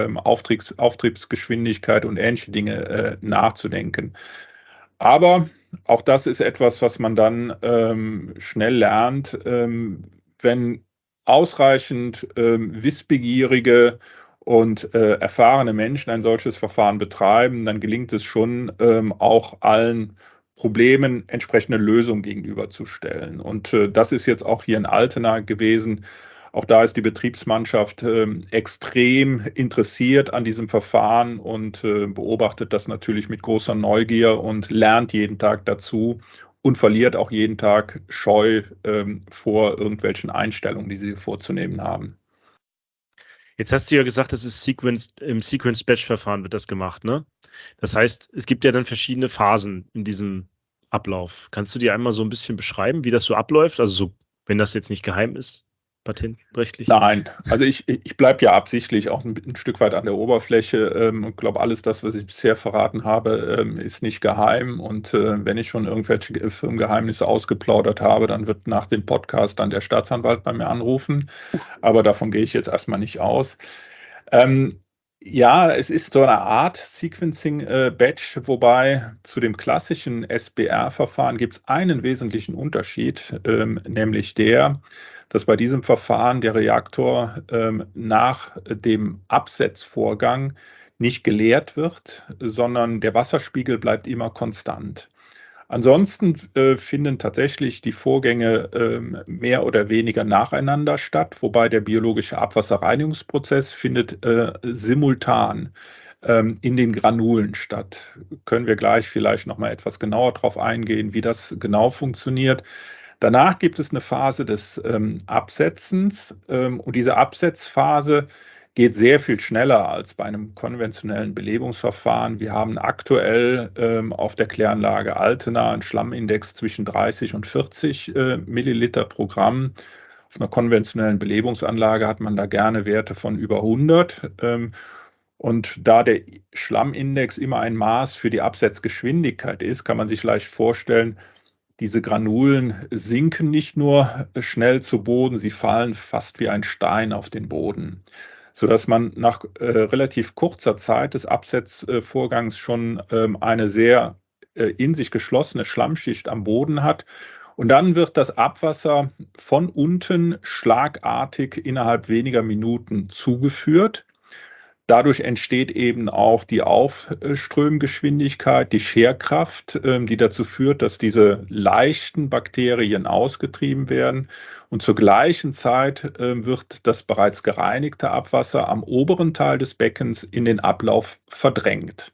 Auftriebsgeschwindigkeit und ähnliche Dinge nachzudenken. Aber auch das ist etwas, was man dann schnell lernt, wenn ausreichend wissbegierige und erfahrene Menschen ein solches Verfahren betreiben, dann gelingt es schon, auch allen Problemen entsprechende Lösungen gegenüberzustellen. Und das ist jetzt auch hier in Altena gewesen. Auch da ist die Betriebsmannschaft extrem interessiert an diesem Verfahren und beobachtet das natürlich mit großer Neugier und lernt jeden Tag dazu und verliert auch jeden Tag Scheu vor irgendwelchen Einstellungen, die sie vorzunehmen haben. Jetzt hast du ja gesagt, das ist im Sequence-Batch-Verfahren wird das gemacht, ne? Das heißt, es gibt ja dann verschiedene Phasen in diesem Ablauf. Kannst du dir einmal so ein bisschen beschreiben, wie das so abläuft? Also so, wenn das jetzt nicht geheim ist, patentrechtlich? Nein, also ich bleibe ja absichtlich auch ein Stück weit an der Oberfläche. Ich glaube, alles das, was ich bisher verraten habe, ist nicht geheim. Und wenn ich schon irgendwelche Firmengeheimnisse ausgeplaudert habe, dann wird nach dem Podcast dann der Staatsanwalt bei mir anrufen. Aber davon gehe ich jetzt erstmal nicht aus. Ja, es ist so eine Art Sequencing-Batch, wobei zu dem klassischen SBR-Verfahren gibt es einen wesentlichen Unterschied, nämlich der, dass bei diesem Verfahren der Reaktor nach dem Absetzvorgang nicht geleert wird, sondern der Wasserspiegel bleibt immer konstant. Ansonsten finden tatsächlich die Vorgänge mehr oder weniger nacheinander statt, wobei der biologische Abwasserreinigungsprozess findet simultan in den Granulen statt. Können wir gleich vielleicht noch mal etwas genauer darauf eingehen, wie das genau funktioniert. Danach gibt es eine Phase des Absetzens und diese Absetzphase geht sehr viel schneller als bei einem konventionellen Belebungsverfahren. Wir haben aktuell auf der Kläranlage Altena einen Schlammindex zwischen 30 und 40 Milliliter pro Gramm. Auf einer konventionellen Belebungsanlage hat man da gerne Werte von über 100. Und da der Schlammindex immer ein Maß für die Absetzgeschwindigkeit ist, kann man sich leicht vorstellen, diese Granulen sinken nicht nur schnell zu Boden, sie fallen fast wie ein Stein auf den Boden, sodass man nach relativ kurzer Zeit des Absetzvorgangs schon eine sehr in sich geschlossene Schlammschicht am Boden hat. Und dann wird das Abwasser von unten schlagartig innerhalb weniger Minuten zugeführt. Dadurch entsteht eben auch die Aufströmgeschwindigkeit, die Scherkraft, die dazu führt, dass diese leichten Bakterien ausgetrieben werden. Und zur gleichen Zeit wird das bereits gereinigte Abwasser am oberen Teil des Beckens in den Ablauf verdrängt.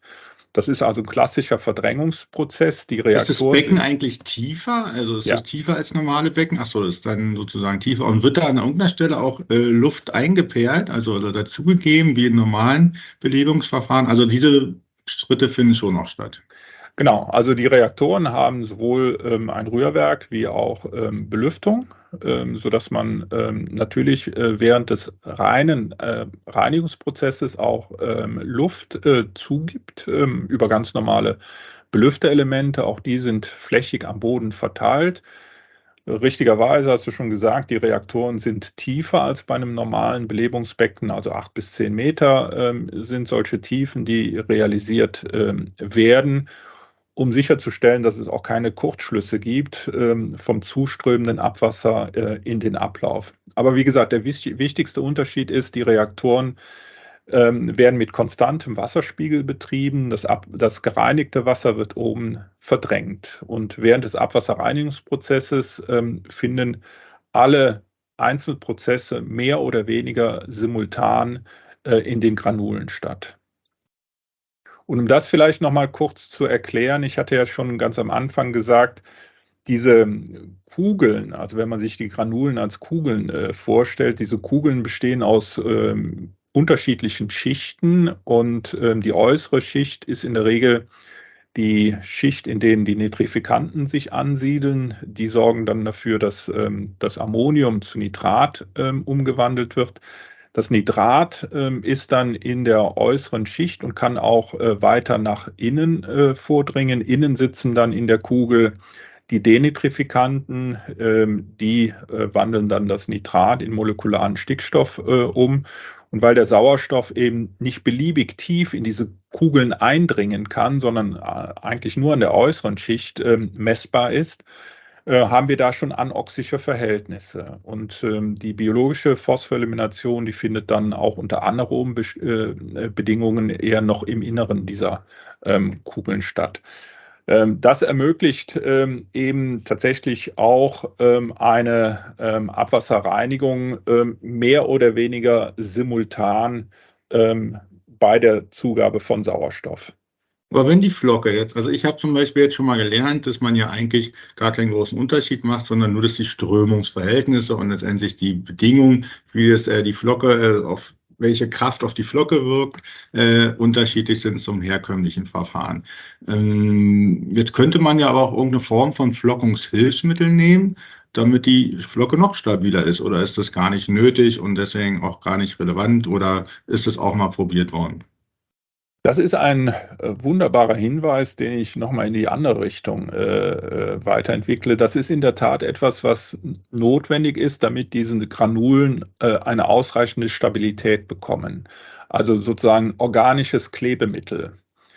Das ist also ein klassischer Verdrängungsprozess. Die Ist das Becken Reaktoren eigentlich tiefer? Also ist ja. das tiefer als normale Becken? Ach so, das ist dann sozusagen tiefer. Und wird da an irgendeiner Stelle auch Luft eingeperlt, also dazugegeben, wie in normalen Belebungsverfahren? Also diese Schritte finden schon noch statt. Genau, also die Reaktoren haben sowohl ein Rührwerk wie auch Belüftung, sodass man natürlich während des reinen Reinigungsprozesses auch Luft zugibt über ganz normale Belüfterelemente. Auch die sind flächig am Boden verteilt. Richtigerweise hast du schon gesagt, die Reaktoren sind tiefer als bei einem normalen Belebungsbecken, also 8 bis 10 Meter sind solche Tiefen, die realisiert werden, um sicherzustellen, dass es auch keine Kurzschlüsse gibt vom zuströmenden Abwasser in den Ablauf. Aber wie gesagt, der wichtigste Unterschied ist, die Reaktoren werden mit konstantem Wasserspiegel betrieben. Das gereinigte Wasser wird oben verdrängt. Und während des Abwasserreinigungsprozesses finden alle Einzelprozesse mehr oder weniger simultan in den Granulen statt. Und um das vielleicht noch mal kurz zu erklären, ich hatte ja schon ganz am Anfang gesagt, diese Kugeln, also wenn man sich die Granulen als Kugeln vorstellt, diese Kugeln bestehen aus unterschiedlichen Schichten und die äußere Schicht ist in der Regel die Schicht, in denen die Nitrifikanten sich ansiedeln. Die sorgen dann dafür, dass das Ammonium zu Nitrat umgewandelt wird. Das Nitrat ist dann in der äußeren Schicht und kann auch weiter nach innen vordringen. Innen sitzen dann in der Kugel die Denitrifikanten, die wandeln dann das Nitrat in molekularen Stickstoff um. Und weil der Sauerstoff eben nicht beliebig tief in diese Kugeln eindringen kann, sondern eigentlich nur an der äußeren Schicht messbar ist, haben wir da schon anoxische Verhältnisse. Und die biologische Phosphorelimination, die findet dann auch unter anaeroben Bedingungen eher noch im Inneren dieser Kugeln statt. Das ermöglicht eben tatsächlich auch eine Abwasserreinigung mehr oder weniger simultan bei der Zugabe von Sauerstoff. Aber wenn die Flocke jetzt, also ich habe zum Beispiel jetzt schon mal gelernt, dass man ja eigentlich gar keinen großen Unterschied macht, sondern nur, dass die Strömungsverhältnisse und letztendlich die Bedingungen, wie das die Flocke auf welche Kraft auf die Flocke wirkt, unterschiedlich sind zum herkömmlichen Verfahren. Jetzt könnte man ja aber auch irgendeine Form von Flockungshilfsmittel nehmen, damit die Flocke noch stabiler ist. Oder ist das gar nicht nötig und deswegen auch gar nicht relevant? Oder ist das auch mal probiert worden? Das ist ein wunderbarer Hinweis, den ich nochmal in die andere Richtung weiterentwickle. Das ist in der Tat etwas, was notwendig ist, damit diese Granulen eine ausreichende Stabilität bekommen. Also sozusagen organisches Klebemittel,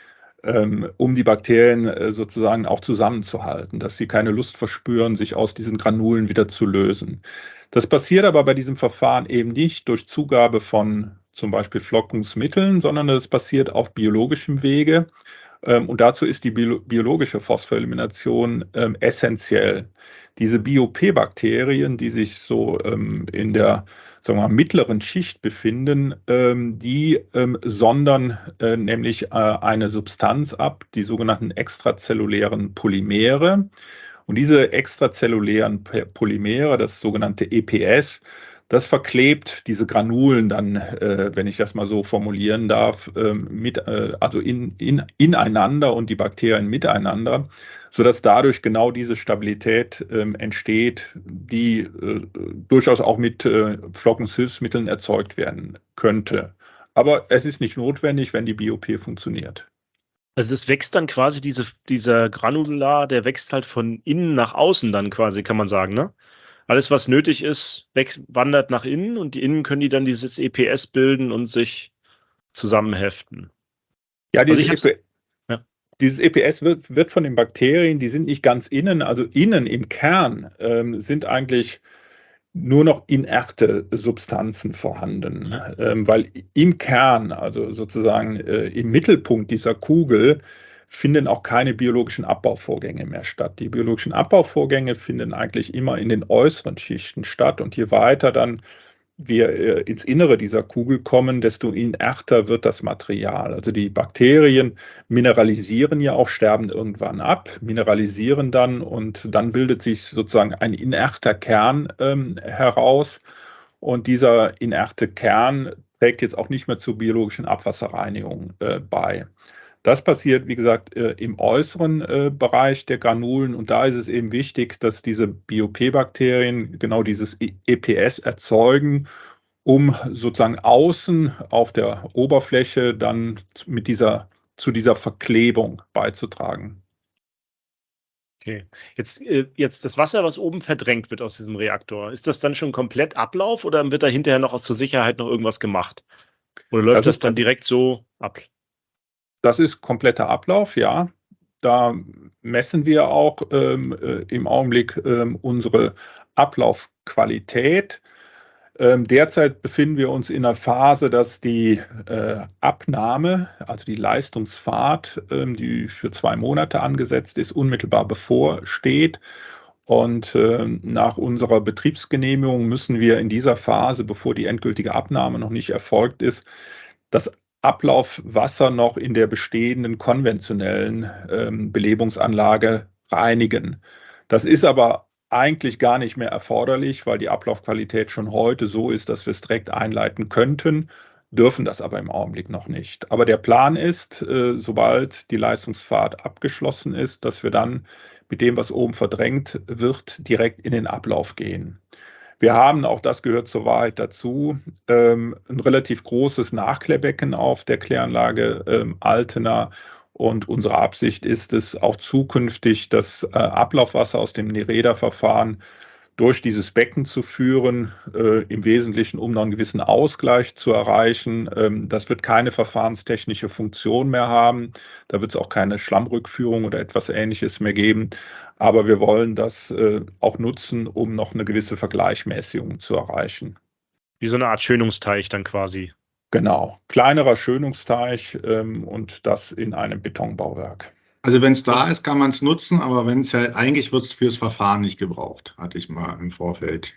um die Bakterien sozusagen auch zusammenzuhalten, dass sie keine Lust verspüren, sich aus diesen Granulen wieder zu lösen. Das passiert aber bei diesem Verfahren eben nicht durch Zugabe von zum Beispiel Flockungsmitteln, sondern es passiert auf biologischem Wege. Und dazu ist die biologische Phosphorelimination essentiell. Diese BOP-Bakterien, die sich so in der, sagen wir mal, mittleren Schicht befinden, die sondern nämlich eine Substanz ab, die sogenannten extrazellulären Polymere. Und diese extrazellulären Polymere, das sogenannte EPS, das verklebt diese Granulen dann, wenn ich das mal so formulieren darf, also ineinander und die Bakterien miteinander, sodass dadurch genau diese Stabilität entsteht, die durchaus auch mit Flockungshilfsmitteln erzeugt werden könnte. Aber es ist nicht notwendig, wenn die BOP funktioniert. Also es wächst dann quasi dieser Granular, der wächst halt von innen nach außen dann quasi, kann man sagen, ne? Alles, was nötig ist, wandert nach innen und die Innen können die dann dieses EPS bilden und sich zusammenheften. Ja, Also dieses EPS wird von den Bakterien, die sind nicht ganz innen, also innen im Kern sind eigentlich nur noch inerte Substanzen vorhanden, weil im Kern, also sozusagen im Mittelpunkt dieser Kugel, finden auch keine biologischen Abbauvorgänge mehr statt. Die biologischen Abbauvorgänge finden eigentlich immer in den äußeren Schichten statt und je weiter dann wir ins Innere dieser Kugel kommen, desto inerter wird das Material. Also die Bakterien mineralisieren ja auch, sterben irgendwann ab, mineralisieren dann und dann bildet sich sozusagen ein inerter Kern heraus. Und dieser inerte Kern trägt jetzt auch nicht mehr zur biologischen Abwasserreinigung bei. Das passiert, wie gesagt, im äußeren Bereich der Granulen und da ist es eben wichtig, dass diese BOP-Bakterien genau dieses EPS erzeugen, um sozusagen außen auf der Oberfläche dann zu dieser Verklebung beizutragen. Okay. Jetzt das Wasser, was oben verdrängt wird aus diesem Reaktor, ist das dann schon komplett Ablauf oder wird da hinterher noch zur Sicherheit noch irgendwas gemacht? Oder läuft das dann direkt so ab? Das ist kompletter Ablauf, ja. Da messen wir auch im Augenblick unsere Ablaufqualität. Derzeit befinden wir uns in einer Phase, dass die Abnahme, also die Leistungsfahrt, die für 2 Monate angesetzt ist, unmittelbar bevorsteht. Und nach unserer Betriebsgenehmigung müssen wir in dieser Phase, bevor die endgültige Abnahme noch nicht erfolgt ist, das Ablaufwasser noch in der bestehenden konventionellen Belebungsanlage reinigen. Das ist aber eigentlich gar nicht mehr erforderlich, weil die Ablaufqualität schon heute so ist, dass wir es direkt einleiten könnten, dürfen das aber im Augenblick noch nicht. Aber der Plan ist, sobald die Leistungsfahrt abgeschlossen ist, dass wir dann mit dem, was oben verdrängt wird, direkt in den Ablauf gehen. Wir haben, auch das gehört zur Wahrheit dazu, ein relativ großes Nachklärbecken auf der Kläranlage Altena. Und unsere Absicht ist es, auch zukünftig das Ablaufwasser aus dem Nereda-Verfahren durch dieses Becken zu führen, im Wesentlichen, um noch einen gewissen Ausgleich zu erreichen. Das wird keine verfahrenstechnische Funktion mehr haben. Da wird es auch keine Schlammrückführung oder etwas Ähnliches mehr geben. Aber wir wollen das auch nutzen, um noch eine gewisse Vergleichmäßigung zu erreichen. Wie so eine Art Schönungsteich dann quasi. Genau, kleinerer Schönungsteich und das in einem Betonbauwerk. Also wenn es da ist, kann man es nutzen, aber wenn es halt, eigentlich wird es fürs Verfahren nicht gebraucht, hatte ich mal im Vorfeld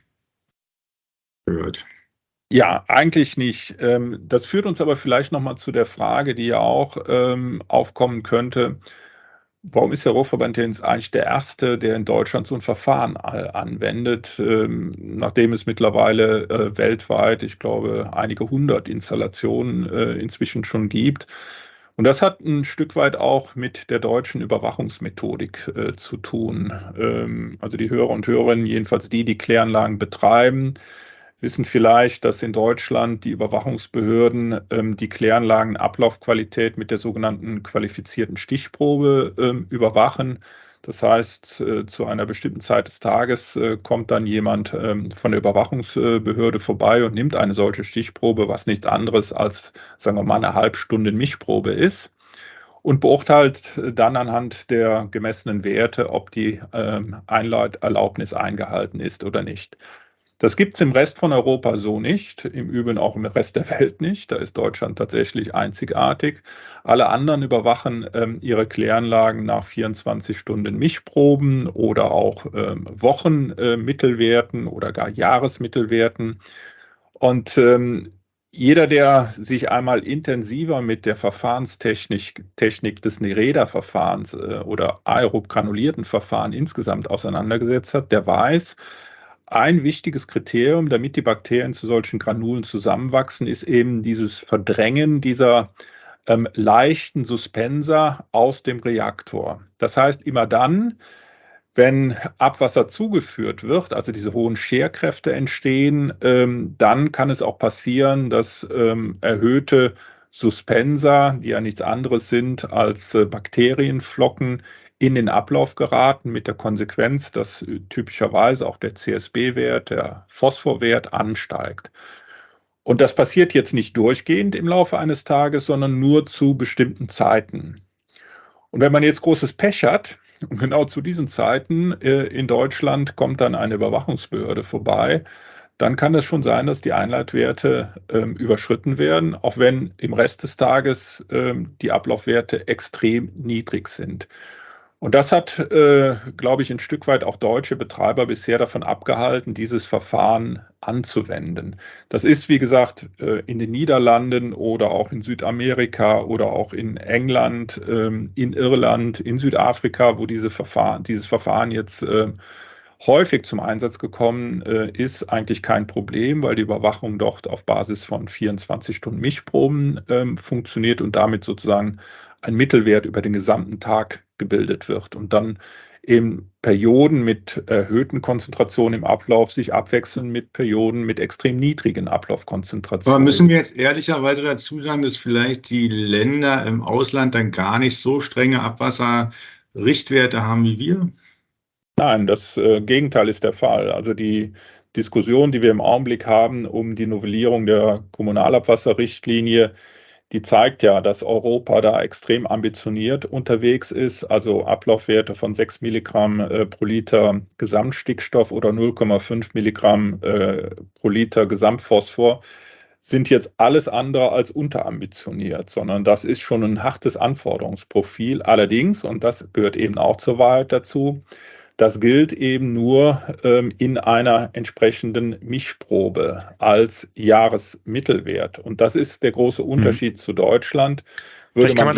gehört. Ja, eigentlich nicht. Das führt uns aber vielleicht nochmal zu der Frage, die ja auch aufkommen könnte. Warum ist der Rohrverband jetzt eigentlich der Erste, der in Deutschland so ein Verfahren anwendet, nachdem es mittlerweile weltweit, ich glaube, einige 100 Installationen inzwischen schon gibt? Und das hat ein Stück weit auch mit der deutschen Überwachungsmethodik zu tun. Also die Hörer und Hörerinnen, jedenfalls die Kläranlagen betreiben, wissen vielleicht, dass in Deutschland die Überwachungsbehörden die Kläranlagenablaufqualität mit der sogenannten qualifizierten Stichprobe überwachen. Das heißt, zu einer bestimmten Zeit des Tages kommt dann jemand von der Überwachungsbehörde vorbei und nimmt eine solche Stichprobe, was nichts anderes als, sagen wir mal, eine Halbstunde Mischprobe ist und beurteilt dann anhand der gemessenen Werte, ob die Einleiherlaubnis eingehalten ist oder nicht. Das gibt es im Rest von Europa so nicht, im Übrigen auch im Rest der Welt nicht. Da ist Deutschland tatsächlich einzigartig. Alle anderen überwachen ihre Kläranlagen nach 24 Stunden Mischproben oder auch Wochenmittelwerten oder gar Jahresmittelwerten. Und jeder, der sich einmal intensiver mit der Verfahrenstechnik des Nereda-Verfahrens oder aerob granulierten Verfahren insgesamt auseinandergesetzt hat, der weiß, ein wichtiges Kriterium, damit die Bakterien zu solchen Granulen zusammenwachsen, ist eben dieses Verdrängen dieser leichten Suspenser aus dem Reaktor. Das heißt, immer dann, wenn Abwasser zugeführt wird, also diese hohen Scherkräfte entstehen, dann kann es auch passieren, dass erhöhte Suspenser, die ja nichts anderes sind als Bakterienflocken, in den Ablauf geraten, mit der Konsequenz, dass typischerweise auch der CSB-Wert, der Phosphorwert ansteigt. Und das passiert jetzt nicht durchgehend im Laufe eines Tages, sondern nur zu bestimmten Zeiten. Und wenn man jetzt großes Pech hat, und genau zu diesen Zeiten in Deutschland kommt dann eine Überwachungsbehörde vorbei, dann kann es schon sein, dass die Einleitwerte überschritten werden, auch wenn im Rest des Tages die Ablaufwerte extrem niedrig sind. Und das hat, glaube ich, ein Stück weit auch deutsche Betreiber bisher davon abgehalten, dieses Verfahren anzuwenden. Das ist, wie gesagt, in den Niederlanden oder auch in Südamerika oder auch in England, in Irland, in Südafrika, wo dieses Verfahren jetzt häufig zum Einsatz gekommen ist, eigentlich kein Problem, weil die Überwachung dort auf Basis von 24 Stunden Mischproben funktioniert und damit sozusagen ein Mittelwert über den gesamten Tag gebildet wird und dann eben Perioden mit erhöhten Konzentrationen im Ablauf sich abwechseln mit Perioden mit extrem niedrigen Ablaufkonzentrationen. Aber müssen wir jetzt ehrlicherweise dazu sagen, dass vielleicht die Länder im Ausland dann gar nicht so strenge Abwasserrichtwerte haben wie wir? Nein, das Gegenteil ist der Fall. Also die Diskussion, die wir im Augenblick haben um die Novellierung der Kommunalabwasserrichtlinie, die zeigt ja, dass Europa da extrem ambitioniert unterwegs ist. Also Ablaufwerte von 6 Milligramm pro Liter Gesamtstickstoff oder 0,5 Milligramm pro Liter Gesamtphosphor sind jetzt alles andere als unterambitioniert, sondern das ist schon ein hartes Anforderungsprofil. Allerdings, und das gehört eben auch zur Wahrheit dazu, das gilt eben nur in einer entsprechenden Mischprobe als Jahresmittelwert. Und das ist der große Unterschied zu Deutschland. Vielleicht kann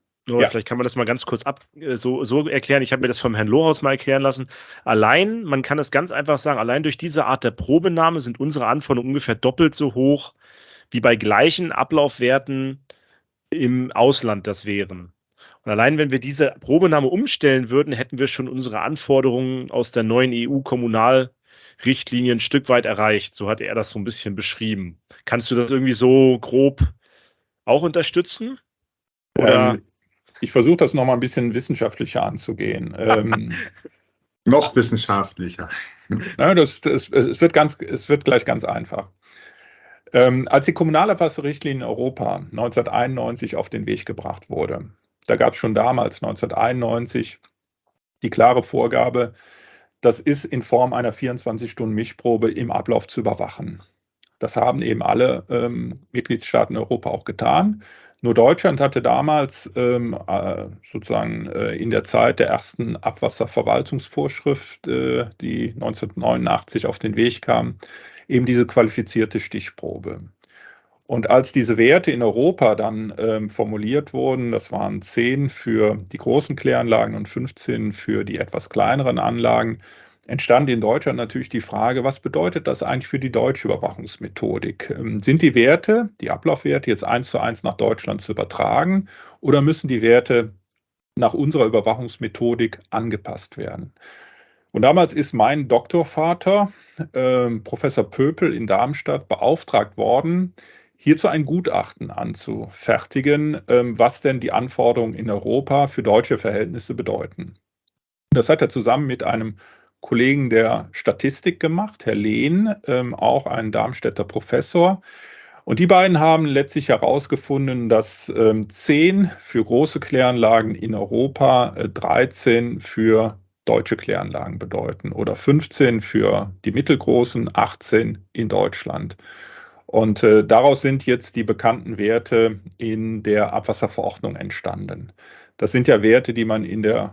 man das mal ganz kurz so erklären. Ich habe mir das vom Herrn Lohaus mal erklären lassen. Man kann es ganz einfach sagen, allein durch diese Art der Probenahme sind unsere Anforderungen ungefähr doppelt so hoch, wie bei gleichen Ablaufwerten im Ausland das wären. Und allein wenn wir diese Probenahme umstellen würden, hätten wir schon unsere Anforderungen aus der neuen EU-Kommunalrichtlinie ein Stück weit erreicht. So hat er das so ein bisschen beschrieben. Kannst du das irgendwie so grob auch unterstützen? Oder? Ich versuche das nochmal ein bisschen wissenschaftlicher anzugehen. Noch wissenschaftlicher. Ja, es wird gleich ganz einfach. Als die Kommunalabwasserrichtlinie in Europa 1991 auf den Weg gebracht wurde, da gab es schon damals, 1991, die klare Vorgabe, das ist in Form einer 24-Stunden-Mischprobe im Ablauf zu überwachen. Das haben eben alle Mitgliedstaaten in Europa auch getan. Nur Deutschland hatte damals sozusagen in der Zeit der ersten Abwasserverwaltungsvorschrift, die 1989 auf den Weg kam, eben diese qualifizierte Stichprobe. Und als diese Werte in Europa dann formuliert wurden, das waren 10 für die großen Kläranlagen und 15 für die etwas kleineren Anlagen, entstand in Deutschland natürlich die Frage, was bedeutet das eigentlich für die deutsche Überwachungsmethodik? Sind die Werte, die Ablaufwerte jetzt 1:1 nach Deutschland zu übertragen oder müssen die Werte nach unserer Überwachungsmethodik angepasst werden? Und damals ist mein Doktorvater, Professor Pöpel in Darmstadt, beauftragt worden, hierzu ein Gutachten anzufertigen, was denn die Anforderungen in Europa für deutsche Verhältnisse bedeuten. Das hat er zusammen mit einem Kollegen der Statistik gemacht, Herr Lehn, auch ein Darmstädter Professor. Und die beiden haben letztlich herausgefunden, dass 10 für große Kläranlagen in Europa 13 für deutsche Kläranlagen bedeuten oder 15 für die mittelgroßen, 18 in Deutschland. Und daraus sind jetzt die bekannten Werte in der Abwasserverordnung entstanden. Das sind ja Werte, die man in der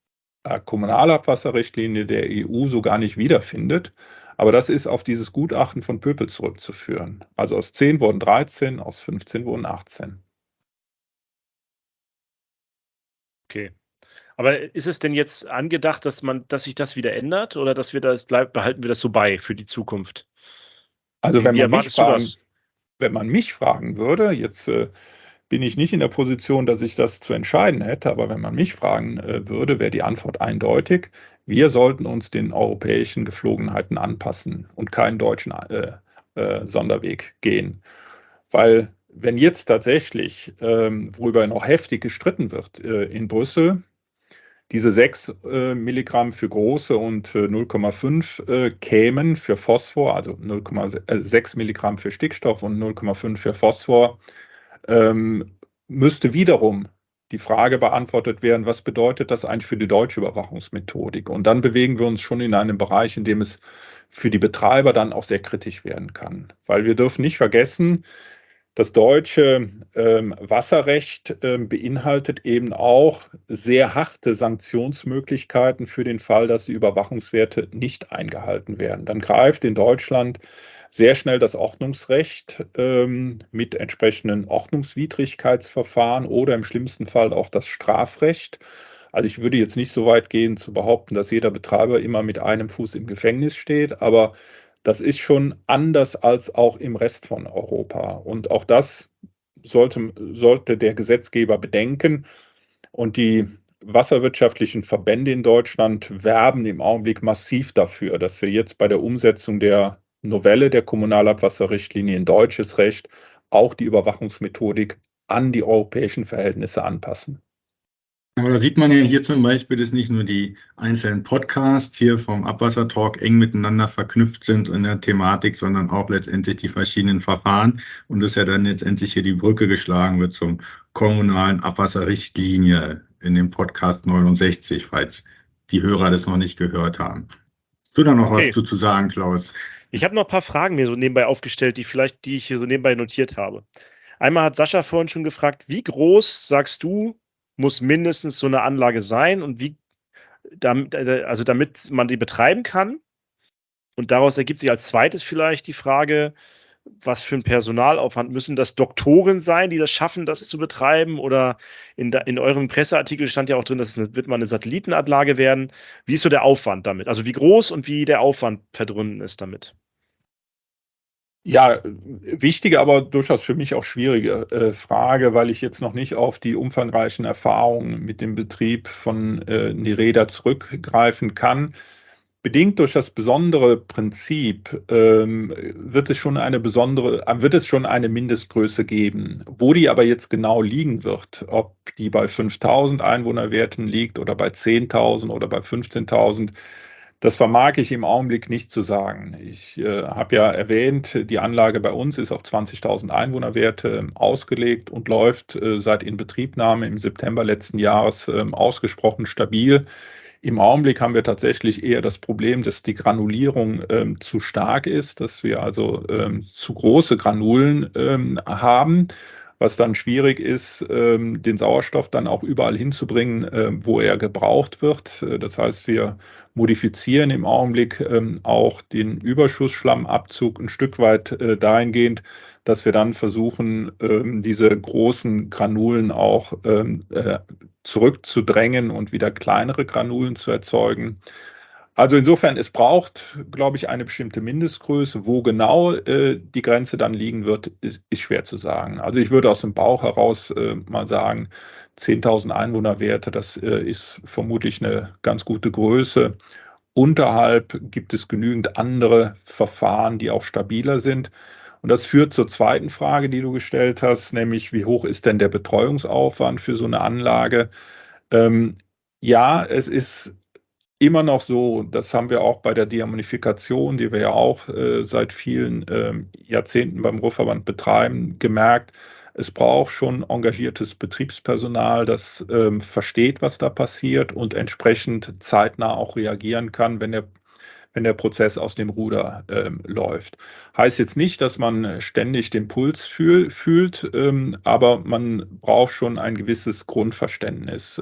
Kommunalabwasserrichtlinie der EU so gar nicht wiederfindet. Aber das ist auf dieses Gutachten von Pöpel zurückzuführen. Also aus 10 wurden 13, aus 15 wurden 18. Okay. Aber ist es denn jetzt angedacht, dass sich das wieder ändert oder dass behalten wir das so bei für die Zukunft? Also wenn man mich fragen würde, jetzt bin ich nicht in der Position, dass ich das zu entscheiden hätte, aber wenn man mich fragen würde, wäre die Antwort eindeutig. Wir sollten uns den europäischen Geflogenheiten anpassen und keinen deutschen Sonderweg gehen. Weil wenn jetzt tatsächlich, worüber noch heftig gestritten wird in Brüssel, diese 6 Milligramm für große und 0,5 kämen für Phosphor, also 0,6 Milligramm für Stickstoff und 0,5 für Phosphor, müsste wiederum die Frage beantwortet werden, was bedeutet das eigentlich für die deutsche Überwachungsmethodik? Und dann bewegen wir uns schon in einem Bereich, in dem es für die Betreiber dann auch sehr kritisch werden kann. Weil wir dürfen nicht vergessen, Das deutsche Wasserrecht beinhaltet eben auch sehr harte Sanktionsmöglichkeiten für den Fall, dass die Überwachungswerte nicht eingehalten werden. Dann greift in Deutschland sehr schnell das Ordnungsrecht mit entsprechenden Ordnungswidrigkeitsverfahren oder im schlimmsten Fall auch das Strafrecht. Also ich würde jetzt nicht so weit gehen zu behaupten, dass jeder Betreiber immer mit einem Fuß im Gefängnis steht, aber das ist schon anders als auch im Rest von Europa. Und auch das sollte der Gesetzgeber bedenken. Und die wasserwirtschaftlichen Verbände in Deutschland werben im Augenblick massiv dafür, dass wir jetzt bei der Umsetzung der Novelle der Kommunalabwasserrichtlinie in deutsches Recht auch die Überwachungsmethodik an die europäischen Verhältnisse anpassen. Aber da sieht man ja hier zum Beispiel, dass nicht nur die einzelnen Podcasts hier vom Abwassertalk eng miteinander verknüpft sind in der Thematik, sondern auch letztendlich die verschiedenen Verfahren und dass ja dann letztendlich hier die Brücke geschlagen wird zum kommunalen Abwasserrichtlinie in dem Podcast 69, falls die Hörer das noch nicht gehört haben. Hast du da noch was zu sagen, Klaus? Ich habe noch ein paar Fragen mir so nebenbei aufgestellt, die ich hier so nebenbei notiert habe. Einmal hat Sascha vorhin schon gefragt, wie groß, sagst du, muss mindestens so eine Anlage sein und damit man die betreiben kann? Und daraus ergibt sich als zweites vielleicht die Frage, was für ein Personalaufwand müssen das Doktoren sein, die das schaffen, das zu betreiben? Oder in eurem Presseartikel stand ja auch drin, wird mal eine Satellitenanlage werden. Wie ist so der Aufwand damit? Also wie groß und wie der Aufwand verbunden ist damit? Ja, wichtige, aber durchaus für mich auch schwierige Frage, weil ich jetzt noch nicht auf die umfangreichen Erfahrungen mit dem Betrieb von Nereda zurückgreifen kann. Bedingt durch das besondere Prinzip wird es schon eine Mindestgröße geben. Wo die aber jetzt genau liegen wird, ob die bei 5.000 Einwohnerwerten liegt oder bei 10.000 oder bei 15.000, das vermag ich im Augenblick nicht zu sagen. Ich habe ja erwähnt, die Anlage bei uns ist auf 20.000 Einwohnerwerte ausgelegt und läuft seit Inbetriebnahme im September letzten Jahres ausgesprochen stabil. Im Augenblick haben wir tatsächlich eher das Problem, dass die Granulierung zu stark ist, dass wir also zu große Granulen haben, was dann schwierig ist, den Sauerstoff dann auch überall hinzubringen, wo er gebraucht wird. Das heißt, wir modifizieren im Augenblick auch den Überschussschlammabzug ein Stück weit dahingehend, dass wir dann versuchen, diese großen Granulen auch zurückzudrängen und wieder kleinere Granulen zu erzeugen. Also insofern, es braucht, glaube ich, eine bestimmte Mindestgröße. Wo genau die Grenze dann liegen wird, ist schwer zu sagen. Also ich würde aus dem Bauch heraus mal sagen, 10.000 Einwohnerwerte, das ist vermutlich eine ganz gute Größe. Unterhalb gibt es genügend andere Verfahren, die auch stabiler sind. Und das führt zur zweiten Frage, die du gestellt hast, nämlich wie hoch ist denn der Betreuungsaufwand für so eine Anlage? Ja, es ist immer noch so, das haben wir auch bei der Deamonifikation, die wir ja auch seit vielen Jahrzehnten beim Ruhrverband betreiben, gemerkt, es braucht schon engagiertes Betriebspersonal, das versteht, was da passiert und entsprechend zeitnah auch reagieren kann, wenn der Prozess aus dem Ruder läuft. Heißt jetzt nicht, dass man ständig den Puls fühlt, aber man braucht schon ein gewisses Grundverständnis.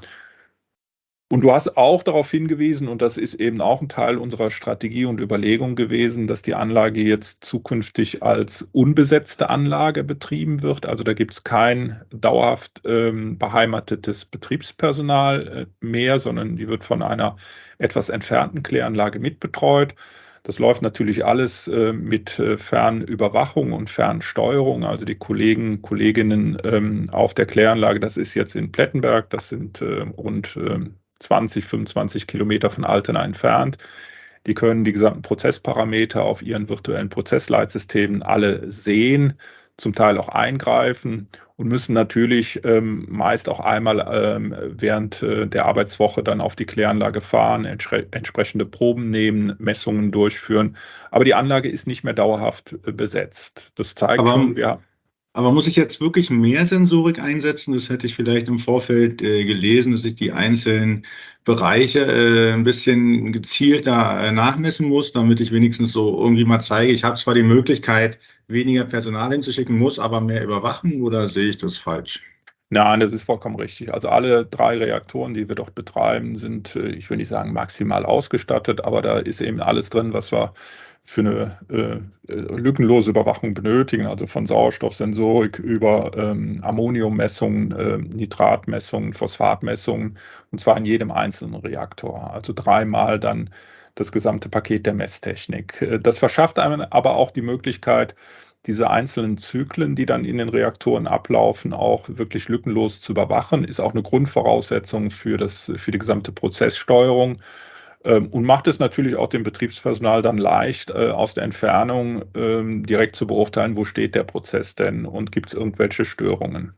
Und du hast auch darauf hingewiesen, und das ist eben auch ein Teil unserer Strategie und Überlegung gewesen, dass die Anlage jetzt zukünftig als unbesetzte Anlage betrieben wird. Also da gibt es kein dauerhaft beheimatetes Betriebspersonal mehr, sondern die wird von einer etwas entfernten Kläranlage mitbetreut. Das läuft natürlich alles mit Fernüberwachung und Fernsteuerung. Also die Kolleginnen auf der Kläranlage, das ist jetzt in Plettenberg, das sind rund 20, 25 Kilometer von Altena entfernt. Die können die gesamten Prozessparameter auf ihren virtuellen Prozessleitsystemen alle sehen, zum Teil auch eingreifen und müssen natürlich meist auch einmal während der Arbeitswoche dann auf die Kläranlage fahren, entsprechende Proben nehmen, Messungen durchführen. Aber die Anlage ist nicht mehr dauerhaft besetzt. Das zeigt schon, Aber muss ich jetzt wirklich mehr Sensorik einsetzen? Das hätte ich vielleicht im Vorfeld gelesen, dass ich die einzelnen Bereiche ein bisschen gezielter nachmessen muss, damit ich wenigstens so irgendwie mal zeige, ich habe zwar die Möglichkeit, weniger Personal hinzuschicken, muss aber mehr überwachen, oder sehe ich das falsch? Nein, das ist vollkommen richtig. Also alle 3 Reaktoren, die wir dort betreiben, sind, ich will nicht sagen maximal ausgestattet, aber da ist eben alles drin, was wir für eine lückenlose Überwachung benötigen, also von Sauerstoffsensorik über Ammoniummessungen, Nitratmessungen, Phosphatmessungen, und zwar in jedem einzelnen Reaktor. Also 3-mal dann das gesamte Paket der Messtechnik. Das verschafft einem aber auch die Möglichkeit, diese einzelnen Zyklen, die dann in den Reaktoren ablaufen, auch wirklich lückenlos zu überwachen, ist auch eine Grundvoraussetzung für die gesamte Prozesssteuerung, und macht es natürlich auch dem Betriebspersonal dann leicht, aus der Entfernung direkt zu beurteilen, wo steht der Prozess denn und gibt es irgendwelche Störungen.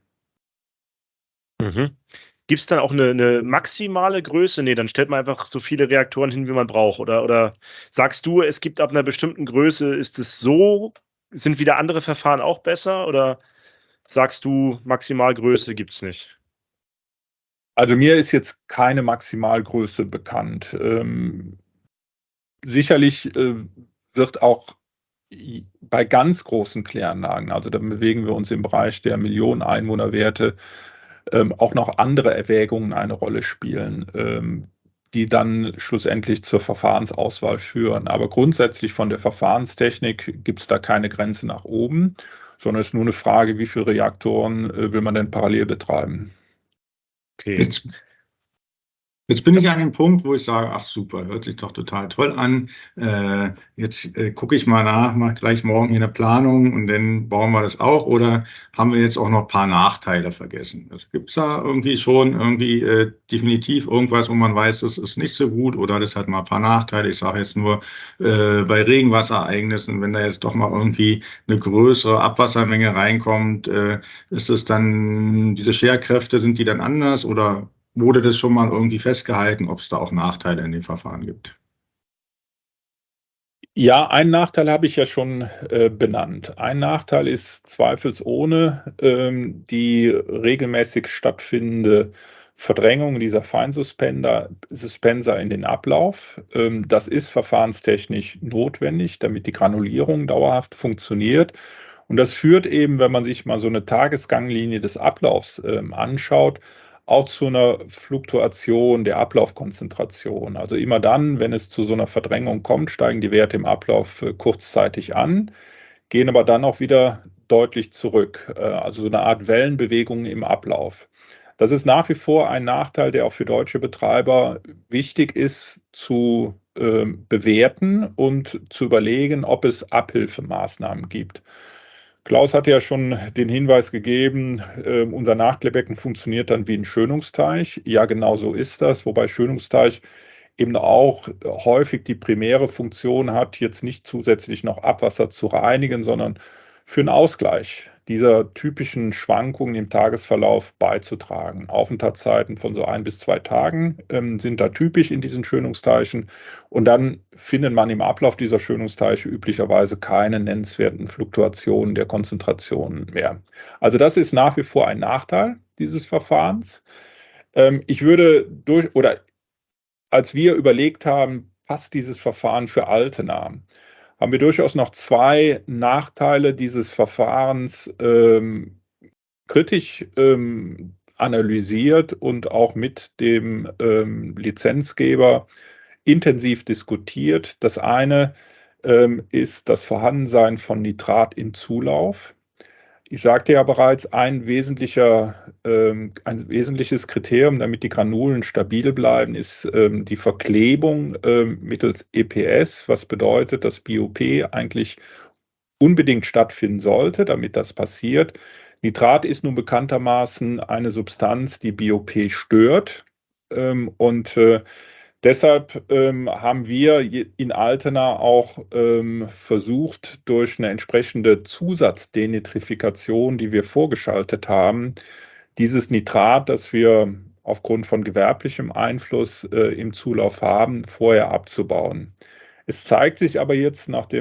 Mhm. Gibt es dann auch eine maximale Größe? Nee, dann stellt man einfach so viele Reaktoren hin, wie man braucht. Oder sagst du, es gibt ab einer bestimmten Größe, ist es so, sind wieder andere Verfahren auch besser? Oder sagst du, Maximalgröße gibt es nicht? Also mir ist jetzt keine Maximalgröße bekannt. Sicherlich wird auch bei ganz großen Kläranlagen, also da bewegen wir uns im Bereich der Millionen Einwohnerwerte, auch noch andere Erwägungen eine Rolle spielen, die dann schlussendlich zur Verfahrensauswahl führen. Aber grundsätzlich von der Verfahrenstechnik gibt es da keine Grenze nach oben, sondern es ist nur eine Frage, wie viele Reaktoren will man denn parallel betreiben. Okay. Jetzt bin ich an dem Punkt, wo ich sage, ach super, hört sich doch total toll an. Jetzt gucke ich mal nach, mache gleich morgen hier eine Planung und dann bauen wir das auch. Oder haben wir jetzt auch noch ein paar Nachteile vergessen? Also gibt es da irgendwie schon definitiv irgendwas, wo man weiß, das ist nicht so gut oder das hat mal ein paar Nachteile? Ich sage jetzt nur bei Regenwasserereignissen, wenn da jetzt doch mal irgendwie eine größere Abwassermenge reinkommt, ist das dann, diese Scherkräfte, sind die dann anders, oder wurde das schon mal irgendwie festgehalten, ob es da auch Nachteile in dem Verfahren gibt? Ja, einen Nachteil habe ich ja schon benannt. Ein Nachteil ist zweifelsohne die regelmäßig stattfindende Verdrängung dieser Suspenser in den Ablauf. Das ist verfahrenstechnisch notwendig, damit die Granulierung dauerhaft funktioniert. Und das führt eben, wenn man sich mal so eine Tagesganglinie des Ablaufs anschaut, auch zu einer Fluktuation der Ablaufkonzentration. Also immer dann, wenn es zu so einer Verdrängung kommt, steigen die Werte im Ablauf kurzzeitig an, gehen aber dann auch wieder deutlich zurück. Also so eine Art Wellenbewegung im Ablauf. Das ist nach wie vor ein Nachteil, der auch für deutsche Betreiber wichtig ist zu bewerten und zu überlegen, ob es Abhilfemaßnahmen gibt. Klaus hat ja schon den Hinweis gegeben, unser Nachklebecken funktioniert dann wie ein Schönungsteich. Ja, genau so ist das, wobei Schönungsteich eben auch häufig die primäre Funktion hat, jetzt nicht zusätzlich noch Abwasser zu reinigen, sondern für einen Ausgleich dieser typischen Schwankungen im Tagesverlauf beizutragen. Aufenthaltszeiten von so 1 bis 2 Tagen sind da typisch in diesen Schönungsteichen, und dann findet man im Ablauf dieser Schönungsteiche üblicherweise keine nennenswerten Fluktuationen der Konzentrationen mehr. Also das ist nach wie vor ein Nachteil dieses Verfahrens. Ich würde als wir überlegt haben, passt dieses Verfahren für Altena, haben wir durchaus noch 2 Nachteile dieses Verfahrens kritisch analysiert und auch mit dem Lizenzgeber intensiv diskutiert. Das eine ist das Vorhandensein von Nitrat im Zulauf. Ich sagte ja bereits, ein wesentliches Kriterium, damit die Granulen stabil bleiben, ist die Verklebung mittels EPS, was bedeutet, dass BOP eigentlich unbedingt stattfinden sollte, damit das passiert. Nitrat ist nun bekanntermaßen eine Substanz, die BOP stört, und deshalb haben wir in Altena auch versucht, durch eine entsprechende Zusatzdenitrifikation, die wir vorgeschaltet haben, dieses Nitrat, das wir aufgrund von gewerblichem Einfluss im Zulauf haben, vorher abzubauen. Es zeigt sich aber jetzt nach dem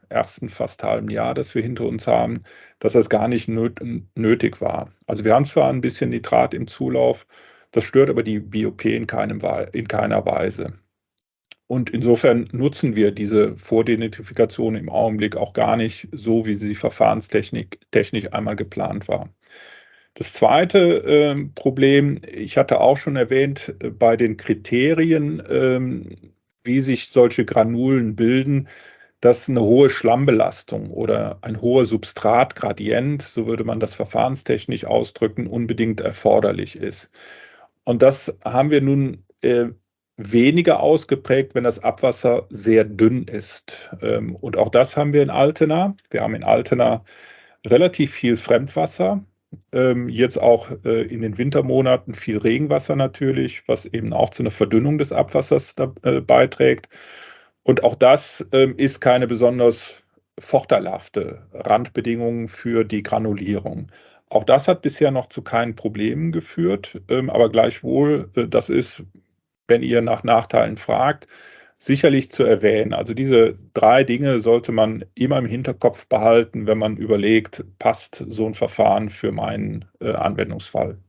ersten fast halben Jahr, das wir hinter uns haben, dass das gar nicht nötig war. Also wir haben zwar ein bisschen Nitrat im Zulauf, das stört aber die BOP in keiner Weise. Und insofern nutzen wir diese Vordenitifikation im Augenblick auch gar nicht so, wie sie verfahrenstechnisch einmal geplant war. Das zweite Problem, ich hatte auch schon erwähnt, bei den Kriterien, wie sich solche Granulen bilden, dass eine hohe Schlammbelastung oder ein hoher Substratgradient, so würde man das verfahrenstechnisch ausdrücken, unbedingt erforderlich ist. Und das haben wir nun weniger ausgeprägt, wenn das Abwasser sehr dünn ist. Und auch das haben wir in Altena. Wir haben in Altena relativ viel Fremdwasser. Jetzt auch in den Wintermonaten viel Regenwasser natürlich, was eben auch zu einer Verdünnung des Abwassers beiträgt. Und auch das ist keine besonders vorteilhafte Randbedingung für die Granulierung. Auch das hat bisher noch zu keinen Problemen geführt, aber gleichwohl, das ist, wenn ihr nach Nachteilen fragt, sicherlich zu erwähnen. Also diese 3 Dinge sollte man immer im Hinterkopf behalten, wenn man überlegt, passt so ein Verfahren für meinen Anwendungsfall.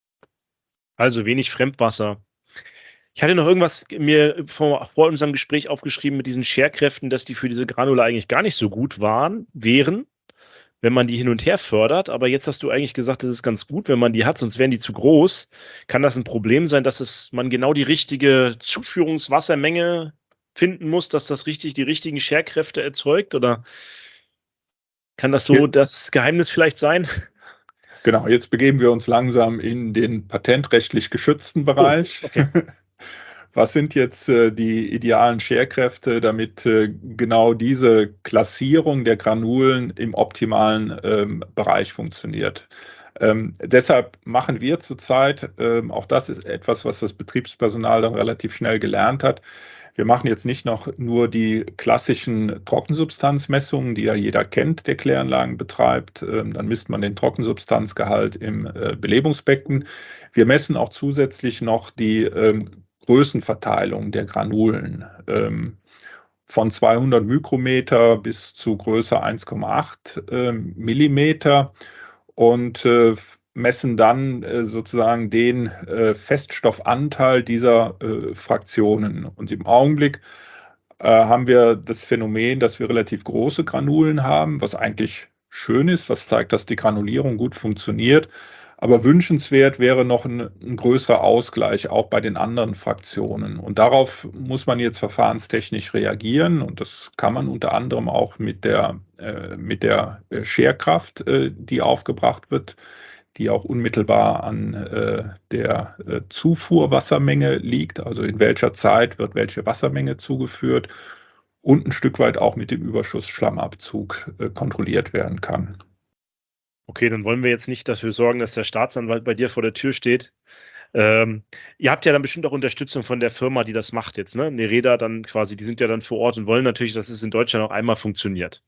Also wenig Fremdwasser. Ich hatte noch irgendwas mir vor unserem Gespräch aufgeschrieben mit diesen Scherkräften, dass die für diese Granula eigentlich gar nicht so gut wären, wenn man die hin und her fördert. Aber jetzt hast du eigentlich gesagt, das ist ganz gut, wenn man die hat, sonst wären die zu groß. Kann das ein Problem sein, dass man genau die richtige Zuführungswassermenge finden muss, dass das die richtigen Scherkräfte erzeugt? Oder kann das so das Geheimnis vielleicht sein? Genau, jetzt begeben wir uns langsam in den patentrechtlich geschützten Bereich. Oh, okay. Was sind jetzt die idealen Scherkräfte, damit genau diese Klassierung der Granulen im optimalen Bereich funktioniert? Deshalb machen wir zurzeit, auch das ist etwas, was das Betriebspersonal dann relativ schnell gelernt hat, wir machen jetzt nicht noch nur die klassischen Trockensubstanzmessungen, die ja jeder kennt, der Kläranlagen betreibt. Dann misst man den Trockensubstanzgehalt im Belebungsbecken. Wir messen auch zusätzlich noch die Größenverteilung der Granulen. Von 200 Mikrometer bis zu Größe 1,8 Millimeter und messen dann sozusagen den Feststoffanteil dieser Fraktionen. Und im Augenblick haben wir das Phänomen, dass wir relativ große Granulen haben, was eigentlich schön ist, was zeigt, dass die Granulierung gut funktioniert. Aber wünschenswert wäre noch ein größerer Ausgleich auch bei den anderen Fraktionen. Und darauf muss man jetzt verfahrenstechnisch reagieren. Und das kann man unter anderem auch mit der Scherkraft, die aufgebracht wird, die auch unmittelbar an der Zufuhrwassermenge liegt, also in welcher Zeit wird welche Wassermenge zugeführt und ein Stück weit auch mit dem Überschussschlammabzug kontrolliert werden kann. Okay, dann wollen wir jetzt nicht dafür sorgen, dass der Staatsanwalt bei dir vor der Tür steht. Ihr habt ja dann bestimmt auch Unterstützung von der Firma, die das macht jetzt, ne? Nereda dann quasi, die sind ja dann vor Ort und wollen natürlich, dass es in Deutschland auch einmal funktioniert.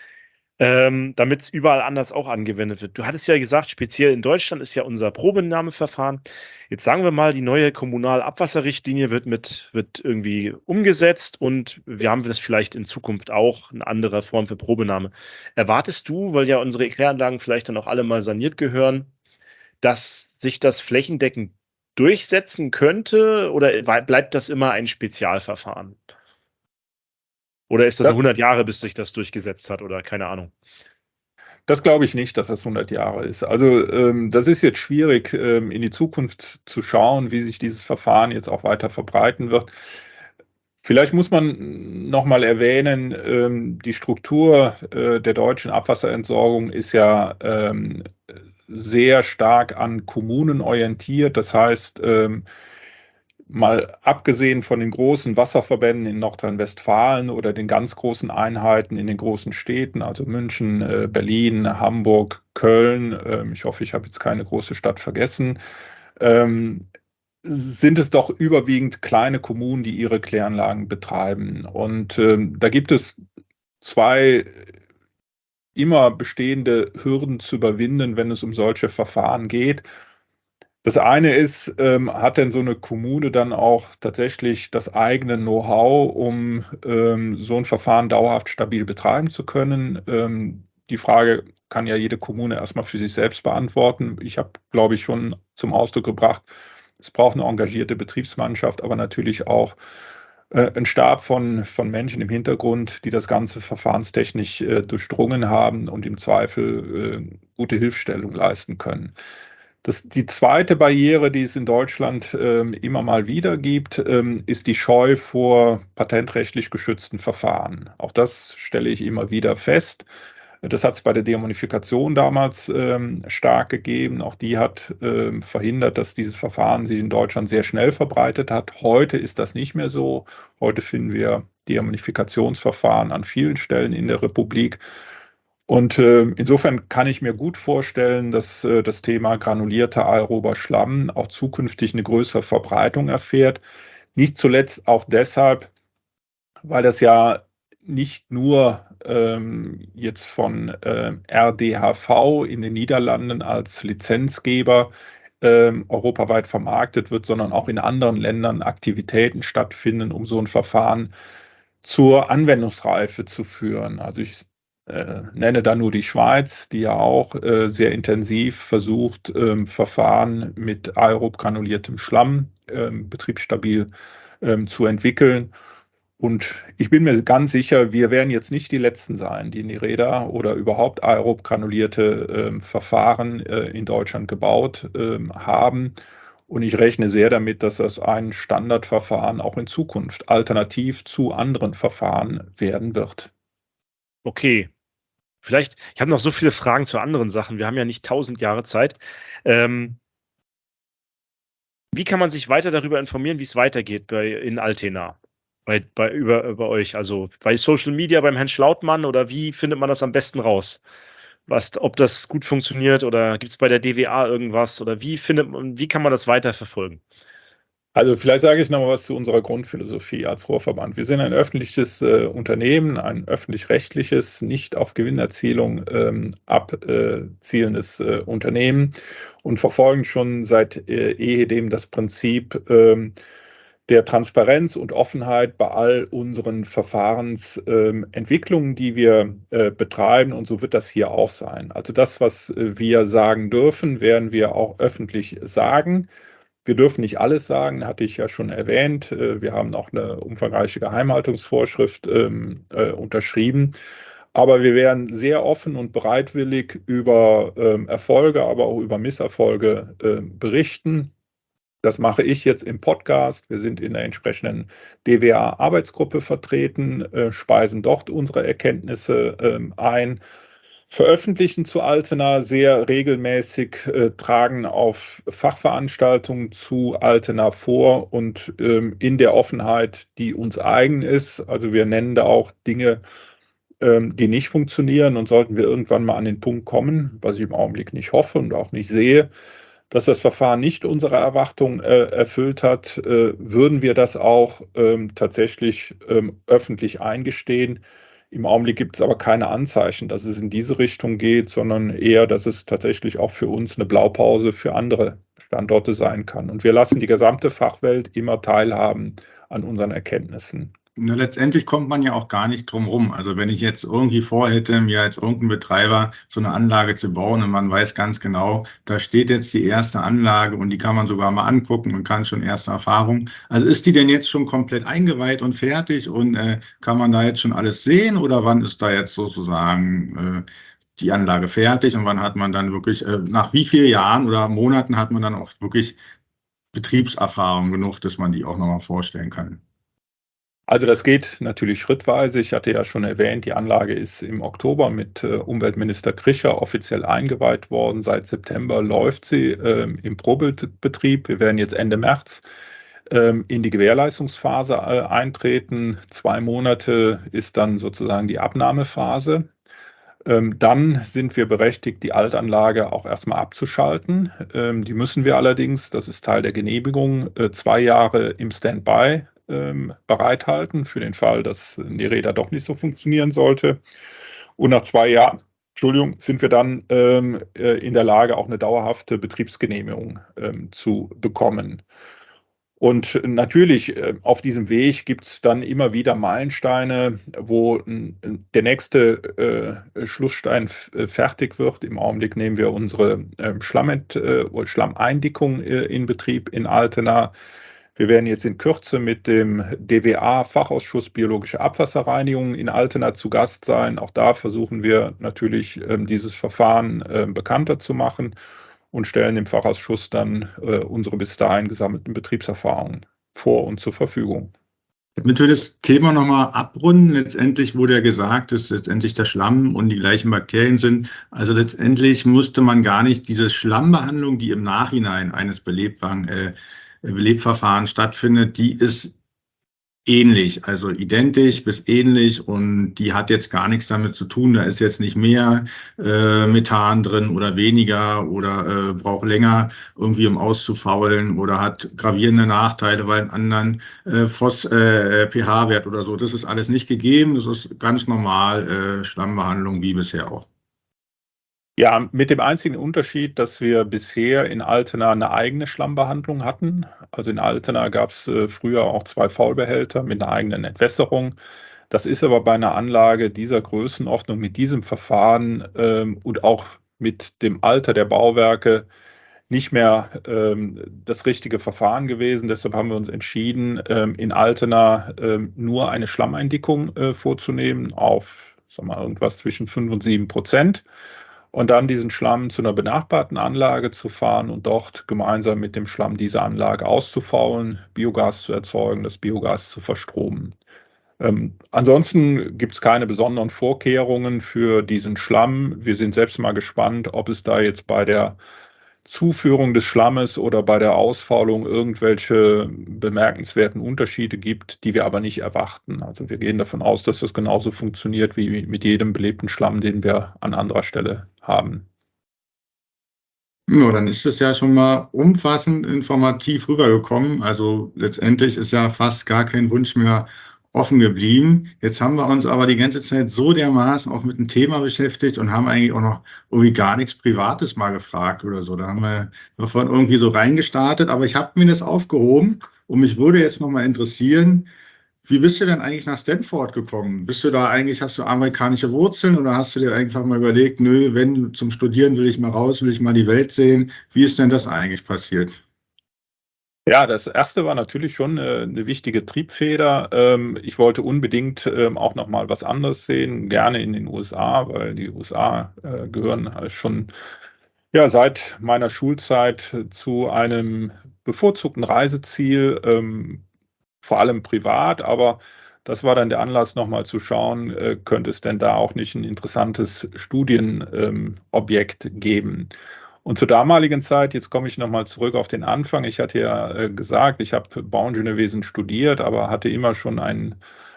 Damit es überall anders auch angewendet wird. Du hattest ja gesagt, speziell in Deutschland ist ja unser Probenahmeverfahren. Jetzt sagen wir mal, die neue Kommunalabwasserrichtlinie wird irgendwie umgesetzt und wir haben das vielleicht in Zukunft auch eine andere Form für Probenahme. Erwartest du, weil ja unsere Kläranlagen vielleicht dann auch alle mal saniert gehören, dass sich das flächendeckend durchsetzen könnte oder bleibt das immer ein Spezialverfahren? Oder ist das noch 100 Jahre, bis sich das durchgesetzt hat oder keine Ahnung? Das glaube ich nicht, dass das 100 Jahre ist. Also das ist jetzt schwierig, in die Zukunft zu schauen, wie sich dieses Verfahren jetzt auch weiter verbreiten wird. Vielleicht muss man noch mal erwähnen, die Struktur der deutschen Abwasserentsorgung ist ja sehr stark an Kommunen orientiert. Das heißt, mal abgesehen von den großen Wasserverbänden in Nordrhein-Westfalen oder den ganz großen Einheiten in den großen Städten, also München, Berlin, Hamburg, Köln, ich hoffe, ich habe jetzt keine große Stadt vergessen, sind es doch überwiegend kleine Kommunen, die ihre Kläranlagen betreiben. Und da gibt es 2 immer bestehende Hürden zu überwinden, wenn es um solche Verfahren geht. Das eine ist, hat denn so eine Kommune dann auch tatsächlich das eigene Know-how, um so ein Verfahren dauerhaft stabil betreiben zu können? Die Frage kann ja jede Kommune erstmal für sich selbst beantworten. Ich habe, glaube ich, schon zum Ausdruck gebracht, es braucht eine engagierte Betriebsmannschaft, aber natürlich auch ein Stab von Menschen im Hintergrund, die das Ganze verfahrenstechnisch durchdrungen haben und im Zweifel gute Hilfestellung leisten können. Die zweite Barriere, die es in Deutschland immer mal wieder gibt, ist die Scheu vor patentrechtlich geschützten Verfahren. Auch das stelle ich immer wieder fest. Das hat es bei der Demunifikation damals stark gegeben. Auch die hat verhindert, dass dieses Verfahren sich in Deutschland sehr schnell verbreitet hat. Heute ist das nicht mehr so. Heute finden wir Demunifikationsverfahren an vielen Stellen in der Republik. Und insofern kann ich mir gut vorstellen, dass das Thema granulierter aerober Schlamm auch zukünftig eine größere Verbreitung erfährt. Nicht zuletzt auch deshalb, weil das ja nicht nur jetzt von RDHV in den Niederlanden als Lizenzgeber europaweit vermarktet wird, sondern auch in anderen Ländern Aktivitäten stattfinden, um so ein Verfahren zur Anwendungsreife zu führen. Also ich nenne da nur die Schweiz, die ja auch sehr intensiv versucht, Verfahren mit aerob granuliertem Schlamm betriebsstabil zu entwickeln. Und ich bin mir ganz sicher, wir werden jetzt nicht die Letzten sein, die NIREDA oder überhaupt aerob granulierte Verfahren in Deutschland gebaut haben. Und ich rechne sehr damit, dass das ein Standardverfahren auch in Zukunft alternativ zu anderen Verfahren werden wird. Okay. Vielleicht, ich habe noch so viele Fragen zu anderen Sachen. Wir haben ja nicht 1000 Jahre Zeit. Wie kann man sich weiter darüber informieren, wie es weitergeht in Altena? Über euch, also bei Social Media, beim Herrn Schlautmann, oder wie findet man das am besten raus? Ob das gut funktioniert, oder gibt es bei der DWA irgendwas, oder wie kann man das weiterverfolgen? Also vielleicht sage ich noch mal was zu unserer Grundphilosophie als Rohrverband. Wir sind ein öffentliches Unternehmen, ein öffentlich-rechtliches, nicht auf Gewinnerzielung abzielendes Unternehmen und verfolgen schon seit ehedem das Prinzip der Transparenz und Offenheit bei all unseren Verfahrensentwicklungen, die wir betreiben. Und so wird das hier auch sein. Also das, was wir sagen dürfen, werden wir auch öffentlich sagen. Wir dürfen nicht alles sagen, hatte ich ja schon erwähnt. Wir haben auch eine umfangreiche Geheimhaltungsvorschrift unterschrieben. Aber wir werden sehr offen und bereitwillig über Erfolge, aber auch über Misserfolge berichten. Das mache ich jetzt im Podcast. Wir sind in der entsprechenden DWA-Arbeitsgruppe vertreten, speisen dort unsere Erkenntnisse ein, veröffentlichen zu Altena sehr regelmäßig, tragen auf Fachveranstaltungen zu Altena vor und in der Offenheit, die uns eigen ist. Also wir nennen da auch Dinge, die nicht funktionieren, und sollten wir irgendwann mal an den Punkt kommen, was ich im Augenblick nicht hoffe und auch nicht sehe, dass das Verfahren nicht unsere Erwartungen erfüllt hat, würden wir das auch tatsächlich öffentlich eingestehen. Im Augenblick gibt es aber keine Anzeichen, dass es in diese Richtung geht, sondern eher, dass es tatsächlich auch für uns eine Blaupause für andere Standorte sein kann. Und wir lassen die gesamte Fachwelt immer teilhaben an unseren Erkenntnissen. Na, letztendlich kommt man ja auch gar nicht drum rum. Also wenn ich jetzt irgendwie vorhätte, mir als irgendein Betreiber so eine Anlage zu bauen und man weiß ganz genau, da steht jetzt die erste Anlage und die kann man sogar mal angucken und kann schon erste Erfahrungen. Also ist die denn jetzt schon komplett eingeweiht und fertig und kann man da jetzt schon alles sehen, oder wann ist da jetzt sozusagen die Anlage fertig und wann hat man dann wirklich, nach wie vielen Jahren oder Monaten hat man dann auch wirklich Betriebserfahrung genug, dass man die auch nochmal vorstellen kann? Also das geht natürlich schrittweise. Ich hatte ja schon erwähnt, die Anlage ist im Oktober mit Umweltminister Krischer offiziell eingeweiht worden. Seit September läuft sie im Probebetrieb. Wir werden jetzt Ende März in die Gewährleistungsphase eintreten. 2 Monate ist dann sozusagen die Abnahmephase. Dann sind wir berechtigt, die Altanlage auch erstmal abzuschalten. Die müssen wir allerdings, das ist Teil der Genehmigung, 2 Jahre im Standby bereithalten, für den Fall, dass NIREDA doch nicht so funktionieren sollte. Und nach 2 Jahren Entschuldigung, sind wir dann in der Lage, auch eine dauerhafte Betriebsgenehmigung zu bekommen. Und natürlich, auf diesem Weg gibt es dann immer wieder Meilensteine, wo der nächste Schlussstein fertig wird. Im Augenblick nehmen wir unsere Schlammeindickung in Betrieb in Altena. Wir werden jetzt in Kürze mit dem DWA-Fachausschuss Biologische Abwasserreinigung in Altena zu Gast sein. Auch da versuchen wir natürlich, dieses Verfahren bekannter zu machen und stellen dem Fachausschuss dann unsere bis dahin gesammelten Betriebserfahrungen vor und zur Verfügung. Damit wir das Thema nochmal abrunden, letztendlich wurde ja gesagt, dass letztendlich der Schlamm und die gleichen Bakterien sind. Also letztendlich musste man gar nicht diese Schlammbehandlung, die im Nachhinein eines Belebverfahrens stattfindet, die ist ähnlich, also identisch bis ähnlich, und die hat jetzt gar nichts damit zu tun. Da ist jetzt nicht mehr Methan drin oder weniger oder braucht länger irgendwie, um auszufaulen, oder hat gravierende Nachteile, weil einen anderen pH-Wert oder so. Das ist alles nicht gegeben. Das ist ganz normal Schlammbehandlung wie bisher auch. Ja, mit dem einzigen Unterschied, dass wir bisher in Altena eine eigene Schlammbehandlung hatten. Also in Altena gab es früher auch 2 Faulbehälter mit einer eigenen Entwässerung. Das ist aber bei einer Anlage dieser Größenordnung mit diesem Verfahren und auch mit dem Alter der Bauwerke nicht mehr das richtige Verfahren gewesen. Deshalb haben wir uns entschieden, in Altena nur eine Schlammeindickung vorzunehmen auf, sagen wir mal, irgendwas zwischen 5 und 7%. Und dann diesen Schlamm zu einer benachbarten Anlage zu fahren und dort gemeinsam mit dem Schlamm diese Anlage auszufaulen, Biogas zu erzeugen, das Biogas zu verstromen. Ansonsten gibt es keine besonderen Vorkehrungen für diesen Schlamm. Wir sind selbst mal gespannt, ob es da jetzt bei der Zuführung des Schlammes oder bei der Ausfaulung irgendwelche bemerkenswerten Unterschiede gibt, die wir aber nicht erwarten. Also wir gehen davon aus, dass das genauso funktioniert wie mit jedem belebten Schlamm, den wir an anderer Stelle haben. Ja, dann ist es ja schon mal umfassend informativ rübergekommen. Also letztendlich ist ja fast gar kein Wunsch mehr offen geblieben. Jetzt haben wir uns aber die ganze Zeit so dermaßen auch mit dem Thema beschäftigt und haben eigentlich auch noch irgendwie gar nichts Privates mal gefragt oder so. Da haben wir davon irgendwie so reingestartet, aber ich habe mir das aufgehoben und mich würde jetzt noch mal interessieren, wie bist du denn eigentlich nach Stanford gekommen? Bist du da eigentlich, hast du amerikanische Wurzeln oder hast du dir einfach mal überlegt, nö, wenn zum Studieren will ich mal raus, will ich mal die Welt sehen? Wie ist denn das eigentlich passiert? Ja, das erste war natürlich schon eine wichtige Triebfeder. Ich wollte unbedingt auch noch mal was anderes sehen, gerne in den USA, weil die USA gehören halt schon ja, seit meiner Schulzeit zu einem bevorzugten Reiseziel, vor allem privat, aber das war dann der Anlass, noch mal zu schauen, könnte es denn da auch nicht ein interessantes Studienobjekt geben. Und zur damaligen Zeit, jetzt komme ich noch mal zurück auf den Anfang. Ich hatte ja gesagt, ich habe Bauingenieurwesen studiert, aber hatte immer schon ein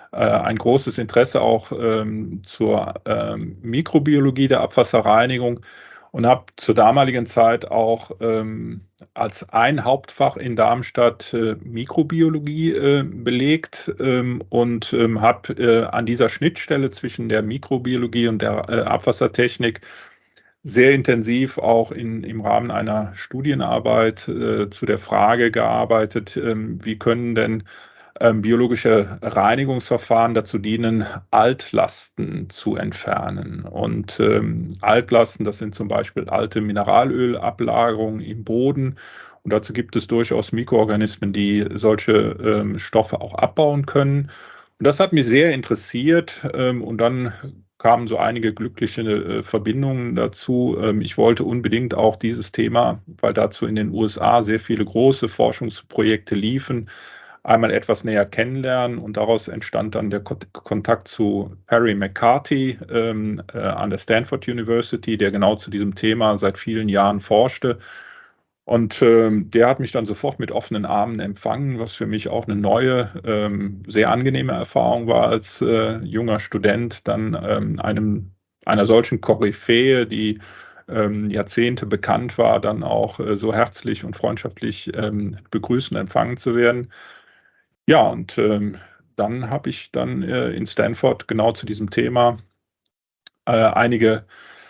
großes Interesse auch zur Mikrobiologie der Abwasserreinigung und habe zur damaligen Zeit auch als ein Hauptfach in Darmstadt Mikrobiologie belegt und habe an dieser Schnittstelle zwischen der Mikrobiologie und der Abwassertechnik sehr intensiv auch im Rahmen einer Studienarbeit zu der Frage gearbeitet, wie können denn biologische Reinigungsverfahren dazu dienen, Altlasten zu entfernen. Und Altlasten, das sind zum Beispiel alte Mineralölablagerungen im Boden. Und dazu gibt es durchaus Mikroorganismen, die solche Stoffe auch abbauen können. Und das hat mich sehr interessiert. Und dann kamen so einige glückliche Verbindungen dazu. Ich wollte unbedingt auch dieses Thema, weil dazu in den USA sehr viele große Forschungsprojekte liefen, einmal etwas näher kennenlernen, und daraus entstand dann der Kontakt zu Perry McCarthy an der Stanford University, der genau zu diesem Thema seit vielen Jahren forschte. Und der hat mich dann sofort mit offenen Armen empfangen, was für mich auch eine neue, sehr angenehme Erfahrung war als junger Student, dann einer solchen Koryphäe, die Jahrzehnte bekannt war, dann auch so herzlich und freundschaftlich begrüßt und empfangen zu werden. Ja, und dann habe ich dann in Stanford genau zu diesem Thema einige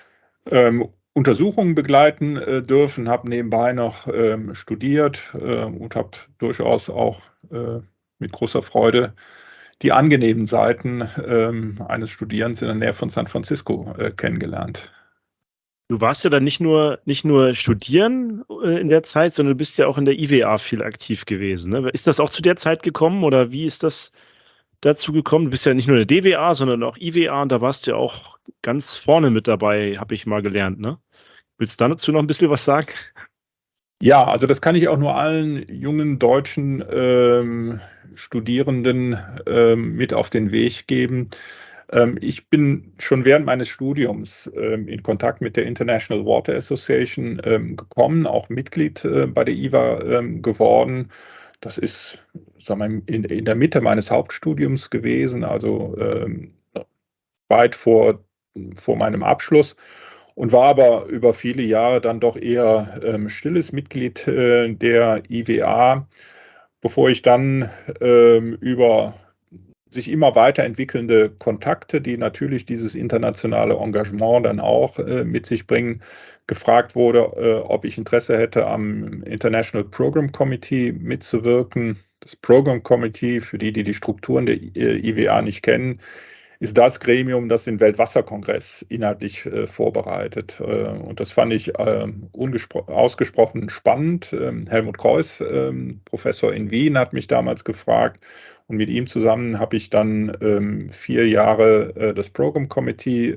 Untersuchungen begleiten dürfen, habe nebenbei noch studiert und habe durchaus auch mit großer Freude die angenehmen Seiten eines Studierens in der Nähe von San Francisco kennengelernt. Du warst ja dann nicht nur studieren in der Zeit, sondern du bist ja auch in der IWA viel aktiv gewesen. Ne? Ist das auch zu der Zeit gekommen oder wie ist das dazu gekommen? Du bist ja nicht nur in der DWA, sondern auch IWA und da warst du ja auch ganz vorne mit dabei, habe ich mal gelernt. Ne? Willst du dazu noch ein bisschen was sagen? Ja, also das kann ich auch nur allen jungen deutschen Studierenden mit auf den Weg geben. Ich bin schon während meines Studiums in Kontakt mit der International Water Association gekommen, auch Mitglied bei der IWA geworden. Das ist, sagen wir, in der Mitte meines Hauptstudiums gewesen, also weit vor meinem Abschluss. Und war aber über viele Jahre dann doch eher stilles Mitglied der IWA, bevor ich dann über sich immer weiterentwickelnde Kontakte, die natürlich dieses internationale Engagement dann auch mit sich bringen, gefragt wurde, ob ich Interesse hätte, am International Program Committee mitzuwirken. Das Program Committee, für die die Strukturen der IWA nicht kennen, ist das Gremium, das den Weltwasserkongress inhaltlich vorbereitet. Und das fand ich ausgesprochen spannend. Helmut Kreuß, Professor in Wien, hat mich damals gefragt. Und mit ihm zusammen habe ich dann 4 Jahre das Program Committee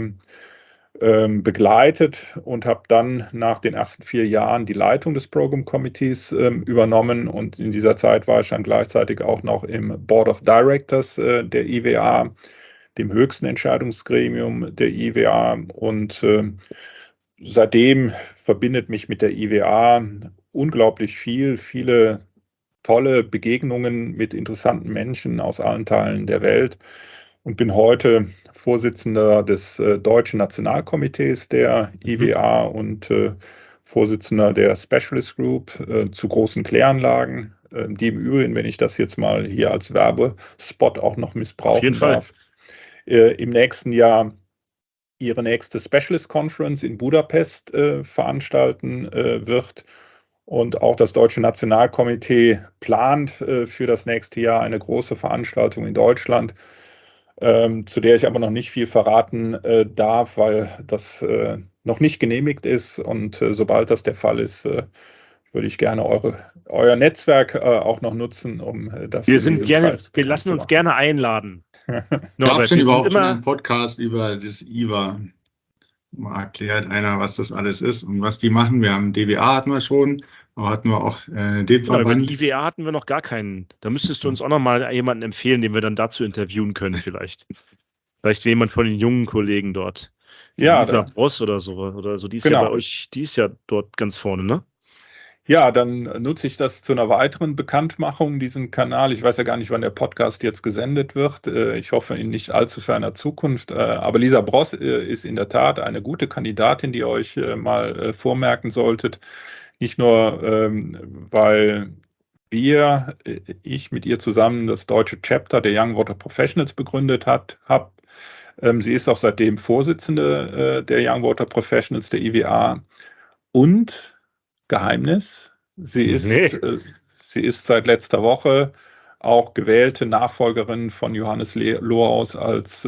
begleitet und habe dann nach den ersten 4 Jahren die Leitung des Program Committees übernommen. Und in dieser Zeit war ich dann gleichzeitig auch noch im Board of Directors der IWA, dem höchsten Entscheidungsgremium der IWA. Und seitdem verbindet mich mit der IWA unglaublich viele tolle Begegnungen mit interessanten Menschen aus allen Teilen der Welt und bin heute Vorsitzender des Deutschen Nationalkomitees der IWA und Vorsitzender der Specialist Group zu großen Kläranlagen, die im Übrigen, wenn ich das jetzt mal hier als Werbespot auch noch missbrauchen darf, im nächsten Jahr ihre nächste Specialist Conference in Budapest veranstalten wird. Und auch das Deutsche Nationalkomitee plant für das nächste Jahr eine große Veranstaltung in Deutschland, zu der ich aber noch nicht viel verraten darf, weil das noch nicht genehmigt ist. Und sobald das der Fall ist, würde ich gerne euer Netzwerk auch noch nutzen, um das wir lassen uns gerne einladen. Gab es denn überhaupt schon einen Podcast über das IWA? Mal erklärt einer, was das alles ist und was die machen. Wir haben DWA hatten wir schon, aber hatten wir auch den Verband. Über die IWA hatten wir noch gar keinen. Da müsstest du uns auch noch mal jemanden empfehlen, den wir dann dazu interviewen können vielleicht. Vielleicht jemand von den jungen Kollegen dort. Ja, Lisa Bross oder so. Die ist ja bei euch, die ist ja dort ganz vorne, ne? Ja, dann nutze ich das zu einer weiteren Bekanntmachung, diesen Kanal. Ich weiß ja gar nicht, wann der Podcast jetzt gesendet wird. Ich hoffe in nicht allzu ferner Zukunft. Aber Lisa Bross ist in der Tat eine gute Kandidatin, die ihr euch mal vormerken solltet. Nicht nur, weil ich mit ihr zusammen das deutsche Chapter der Young Water Professionals begründet habe. Sie ist auch seitdem Vorsitzende der Young Water Professionals der IWA und Geheimnis. Sie ist seit letzter Woche auch gewählte Nachfolgerin von Johannes Lohaus als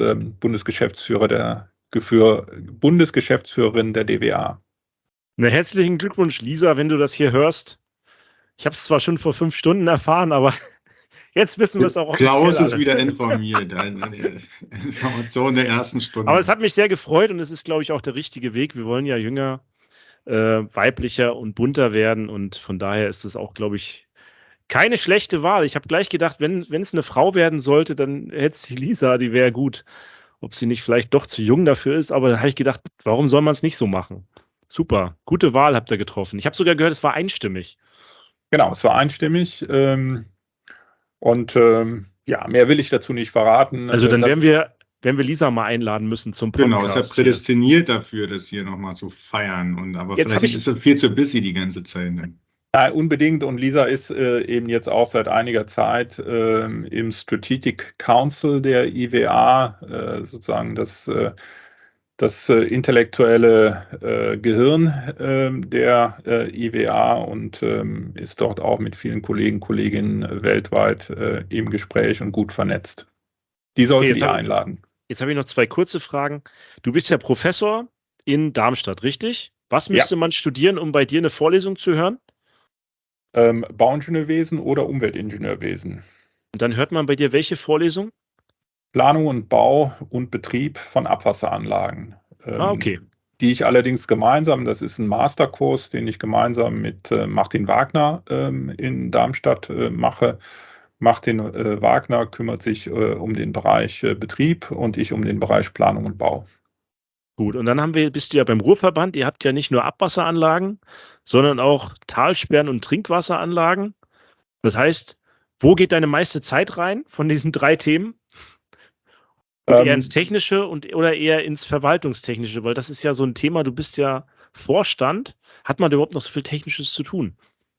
Bundesgeschäftsführerin der DWA. Na, herzlichen Glückwunsch, Lisa, wenn du das hier hörst. Ich habe es zwar schon vor 5 Stunden erfahren, aber jetzt wissen wir es auch offiziell. Klaus ist wieder informiert, eine Information der ersten Stunde. Aber es hat mich sehr gefreut und es ist, glaube ich, auch der richtige Weg. Wir wollen ja jünger, weiblicher und bunter werden und von daher ist es auch, glaube ich, keine schlechte Wahl. Ich habe gleich gedacht, wenn es eine Frau werden sollte, dann hätte sie Lisa, die wäre gut. Ob sie nicht vielleicht doch zu jung dafür ist, aber da habe ich gedacht, warum soll man es nicht so machen? Super, gute Wahl habt ihr getroffen. Ich habe sogar gehört, es war einstimmig. Genau, es war einstimmig und ja, mehr will ich dazu nicht verraten. Also dann werden wir Lisa mal einladen müssen zum Podcast. Genau, ist ja prädestiniert dafür, das hier nochmal zu feiern. Aber jetzt vielleicht ist sie viel zu busy die ganze Zeit. Ja, unbedingt. Und Lisa ist eben jetzt auch seit einiger Zeit im Strategic Council der IWA, sozusagen das intellektuelle Gehirn der IWA und ist dort auch mit vielen Kollegen, Kolleginnen weltweit im Gespräch und gut vernetzt. Die solltet ihr einladen. Jetzt habe ich noch 2 kurze Fragen. Du bist ja Professor in Darmstadt, richtig? Was müsste man studieren, um bei dir eine Vorlesung zu hören? Bauingenieurwesen oder Umweltingenieurwesen. Und dann hört man bei dir welche Vorlesung? Planung und Bau und Betrieb von Abwasseranlagen. Okay. Die ich allerdings gemeinsam, das ist ein Masterkurs, den ich gemeinsam mit Martin Wagner in Darmstadt mache. Martin Wagner kümmert sich um den Bereich Betrieb und ich um den Bereich Planung und Bau. Gut, und dann bist du ja beim Ruhrverband. Ihr habt ja nicht nur Abwasseranlagen, sondern auch Talsperren und Trinkwasseranlagen. Das heißt, wo geht deine meiste Zeit rein von diesen 3 Themen? Und eher ins Technische oder eher ins Verwaltungstechnische? Weil das ist ja so ein Thema, du bist ja Vorstand. Hat man da überhaupt noch so viel Technisches zu tun?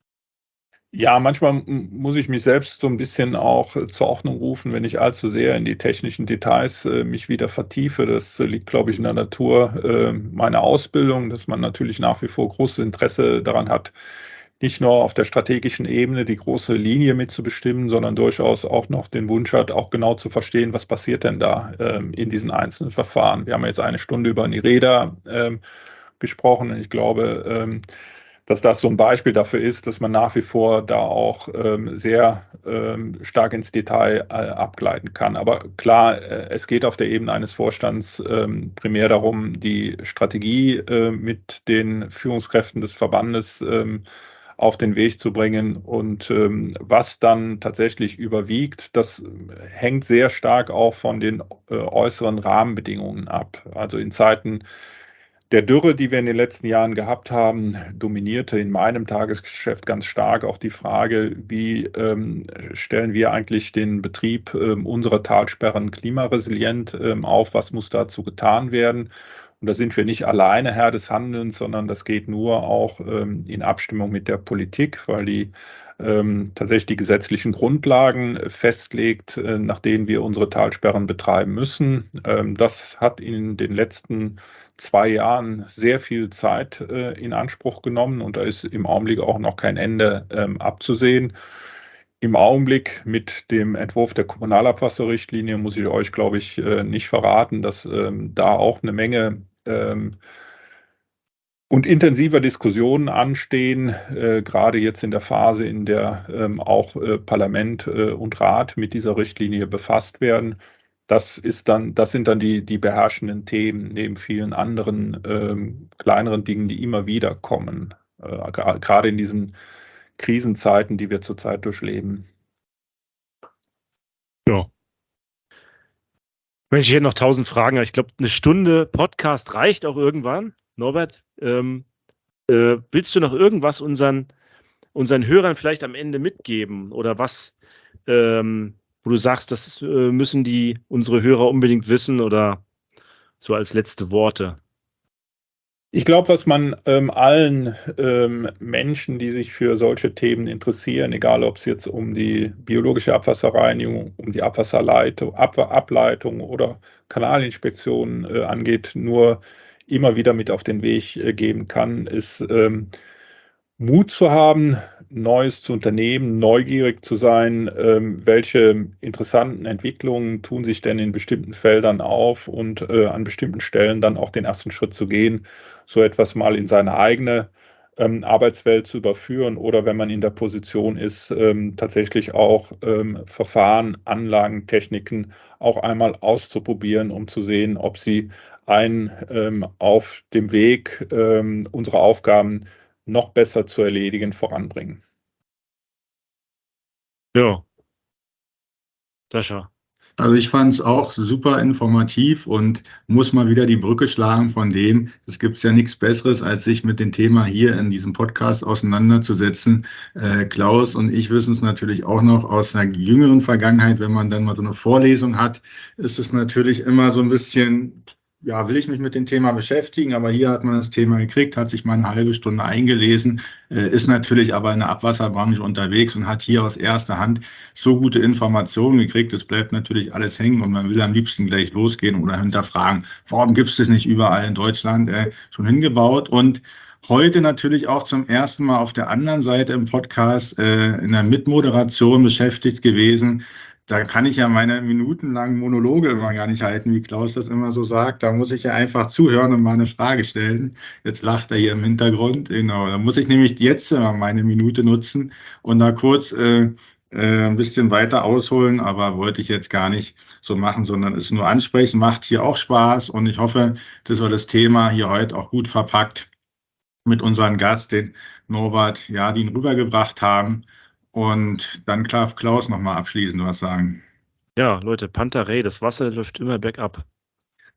Ja, manchmal muss ich mich selbst so ein bisschen auch zur Ordnung rufen, wenn ich allzu sehr in die technischen Details mich wieder vertiefe. Das liegt, glaube ich, in der Natur meiner Ausbildung, dass man natürlich nach wie vor großes Interesse daran hat, nicht nur auf der strategischen Ebene die große Linie mitzubestimmen, sondern durchaus auch noch den Wunsch hat, auch genau zu verstehen, was passiert denn da in diesen einzelnen Verfahren. Wir haben jetzt 1 Stunde über NIREDA gesprochen und ich glaube, dass das so ein Beispiel dafür ist, dass man nach wie vor da auch sehr stark ins Detail abgleiten kann. Aber klar, es geht auf der Ebene eines Vorstands primär darum, die Strategie mit den Führungskräften des Verbandes auf den Weg zu bringen. Und was dann tatsächlich überwiegt, das hängt sehr stark auch von den äußeren Rahmenbedingungen ab. Also in Zeiten der Dürre, die wir in den letzten Jahren gehabt haben, dominierte in meinem Tagesgeschäft ganz stark auch die Frage, wie stellen wir eigentlich den Betrieb unserer Talsperren klimaresilient auf, was muss dazu getan werden. Und da sind wir nicht alleine Herr des Handelns, sondern das geht nur auch in Abstimmung mit der Politik, weil die tatsächlich die gesetzlichen Grundlagen festlegt, nach denen wir unsere Talsperren betreiben müssen. Das hat in den letzten 2 Jahren sehr viel Zeit in Anspruch genommen und da ist im Augenblick auch noch kein Ende abzusehen. Im Augenblick mit dem Entwurf der Kommunalabwasserrichtlinie muss ich euch, glaube ich, nicht verraten, dass da auch eine Menge und intensiver Diskussionen anstehen, gerade jetzt in der Phase, in der auch Parlament und Rat mit dieser Richtlinie befasst werden. Das sind dann die beherrschenden Themen neben vielen anderen kleineren Dingen, die immer wieder kommen, gerade in diesen Krisenzeiten, die wir zurzeit durchleben. Ja. Mensch, ich hätte noch 1000 Fragen, aber ich glaube, 1 Stunde Podcast reicht auch irgendwann. Norbert, willst du noch irgendwas unseren Hörern vielleicht am Ende mitgeben oder was, wo du sagst, das müssen unsere Hörer unbedingt wissen oder so als letzte Worte? Ich glaube, was man allen Menschen, die sich für solche Themen interessieren, egal ob es jetzt um die biologische Abwasserreinigung, um die Ableitung oder Kanalinspektion angeht, nur immer wieder mit auf den Weg geben kann, ist Mut zu haben, Neues zu unternehmen, neugierig zu sein, welche interessanten Entwicklungen tun sich denn in bestimmten Feldern auf und an bestimmten Stellen dann auch den ersten Schritt zu gehen, so etwas mal in seine eigene Arbeitswelt zu überführen oder wenn man in der Position ist, tatsächlich auch Verfahren, Anlagen, Techniken auch einmal auszuprobieren, um zu sehen, ob sie einen auf dem Weg unsere Aufgaben noch besser zu erledigen, voranbringen. Ja. Sascha. Also ich fand es auch super informativ und muss mal wieder die Brücke schlagen von dem, es gibt ja nichts Besseres, als sich mit dem Thema hier in diesem Podcast auseinanderzusetzen. Klaus und ich wissen es natürlich auch noch aus einer jüngeren Vergangenheit, wenn man dann mal so eine Vorlesung hat, ist es natürlich immer so ein bisschen ja, will ich mich mit dem Thema beschäftigen, aber hier hat man das Thema gekriegt, hat sich mal eine halbe Stunde eingelesen, ist natürlich aber in der Abwasserbranche unterwegs und hat hier aus erster Hand so gute Informationen gekriegt. Es bleibt natürlich alles hängen und man will am liebsten gleich losgehen oder hinterfragen, warum gibt es das nicht überall in Deutschland schon hingebaut? Und heute natürlich auch zum ersten Mal auf der anderen Seite im Podcast in der Mitmoderation beschäftigt gewesen. Da kann ich ja meine minutenlangen Monologe immer gar nicht halten, wie Klaus das immer so sagt. Da muss ich ja einfach zuhören und mal eine Frage stellen. Jetzt lacht er hier im Hintergrund. Genau, da muss ich nämlich jetzt immer meine Minute nutzen und da kurz ein bisschen weiter ausholen, aber wollte ich jetzt gar nicht so machen, sondern es nur ansprechen. Macht hier auch Spaß und ich hoffe, dass wir das Thema hier heute auch gut verpackt mit unserem Gast, den Norbert Jardin, rübergebracht haben. Und dann darf Klaus nochmal abschließend was sagen. Ja, Leute, Pantarei, das Wasser läuft immer bergab.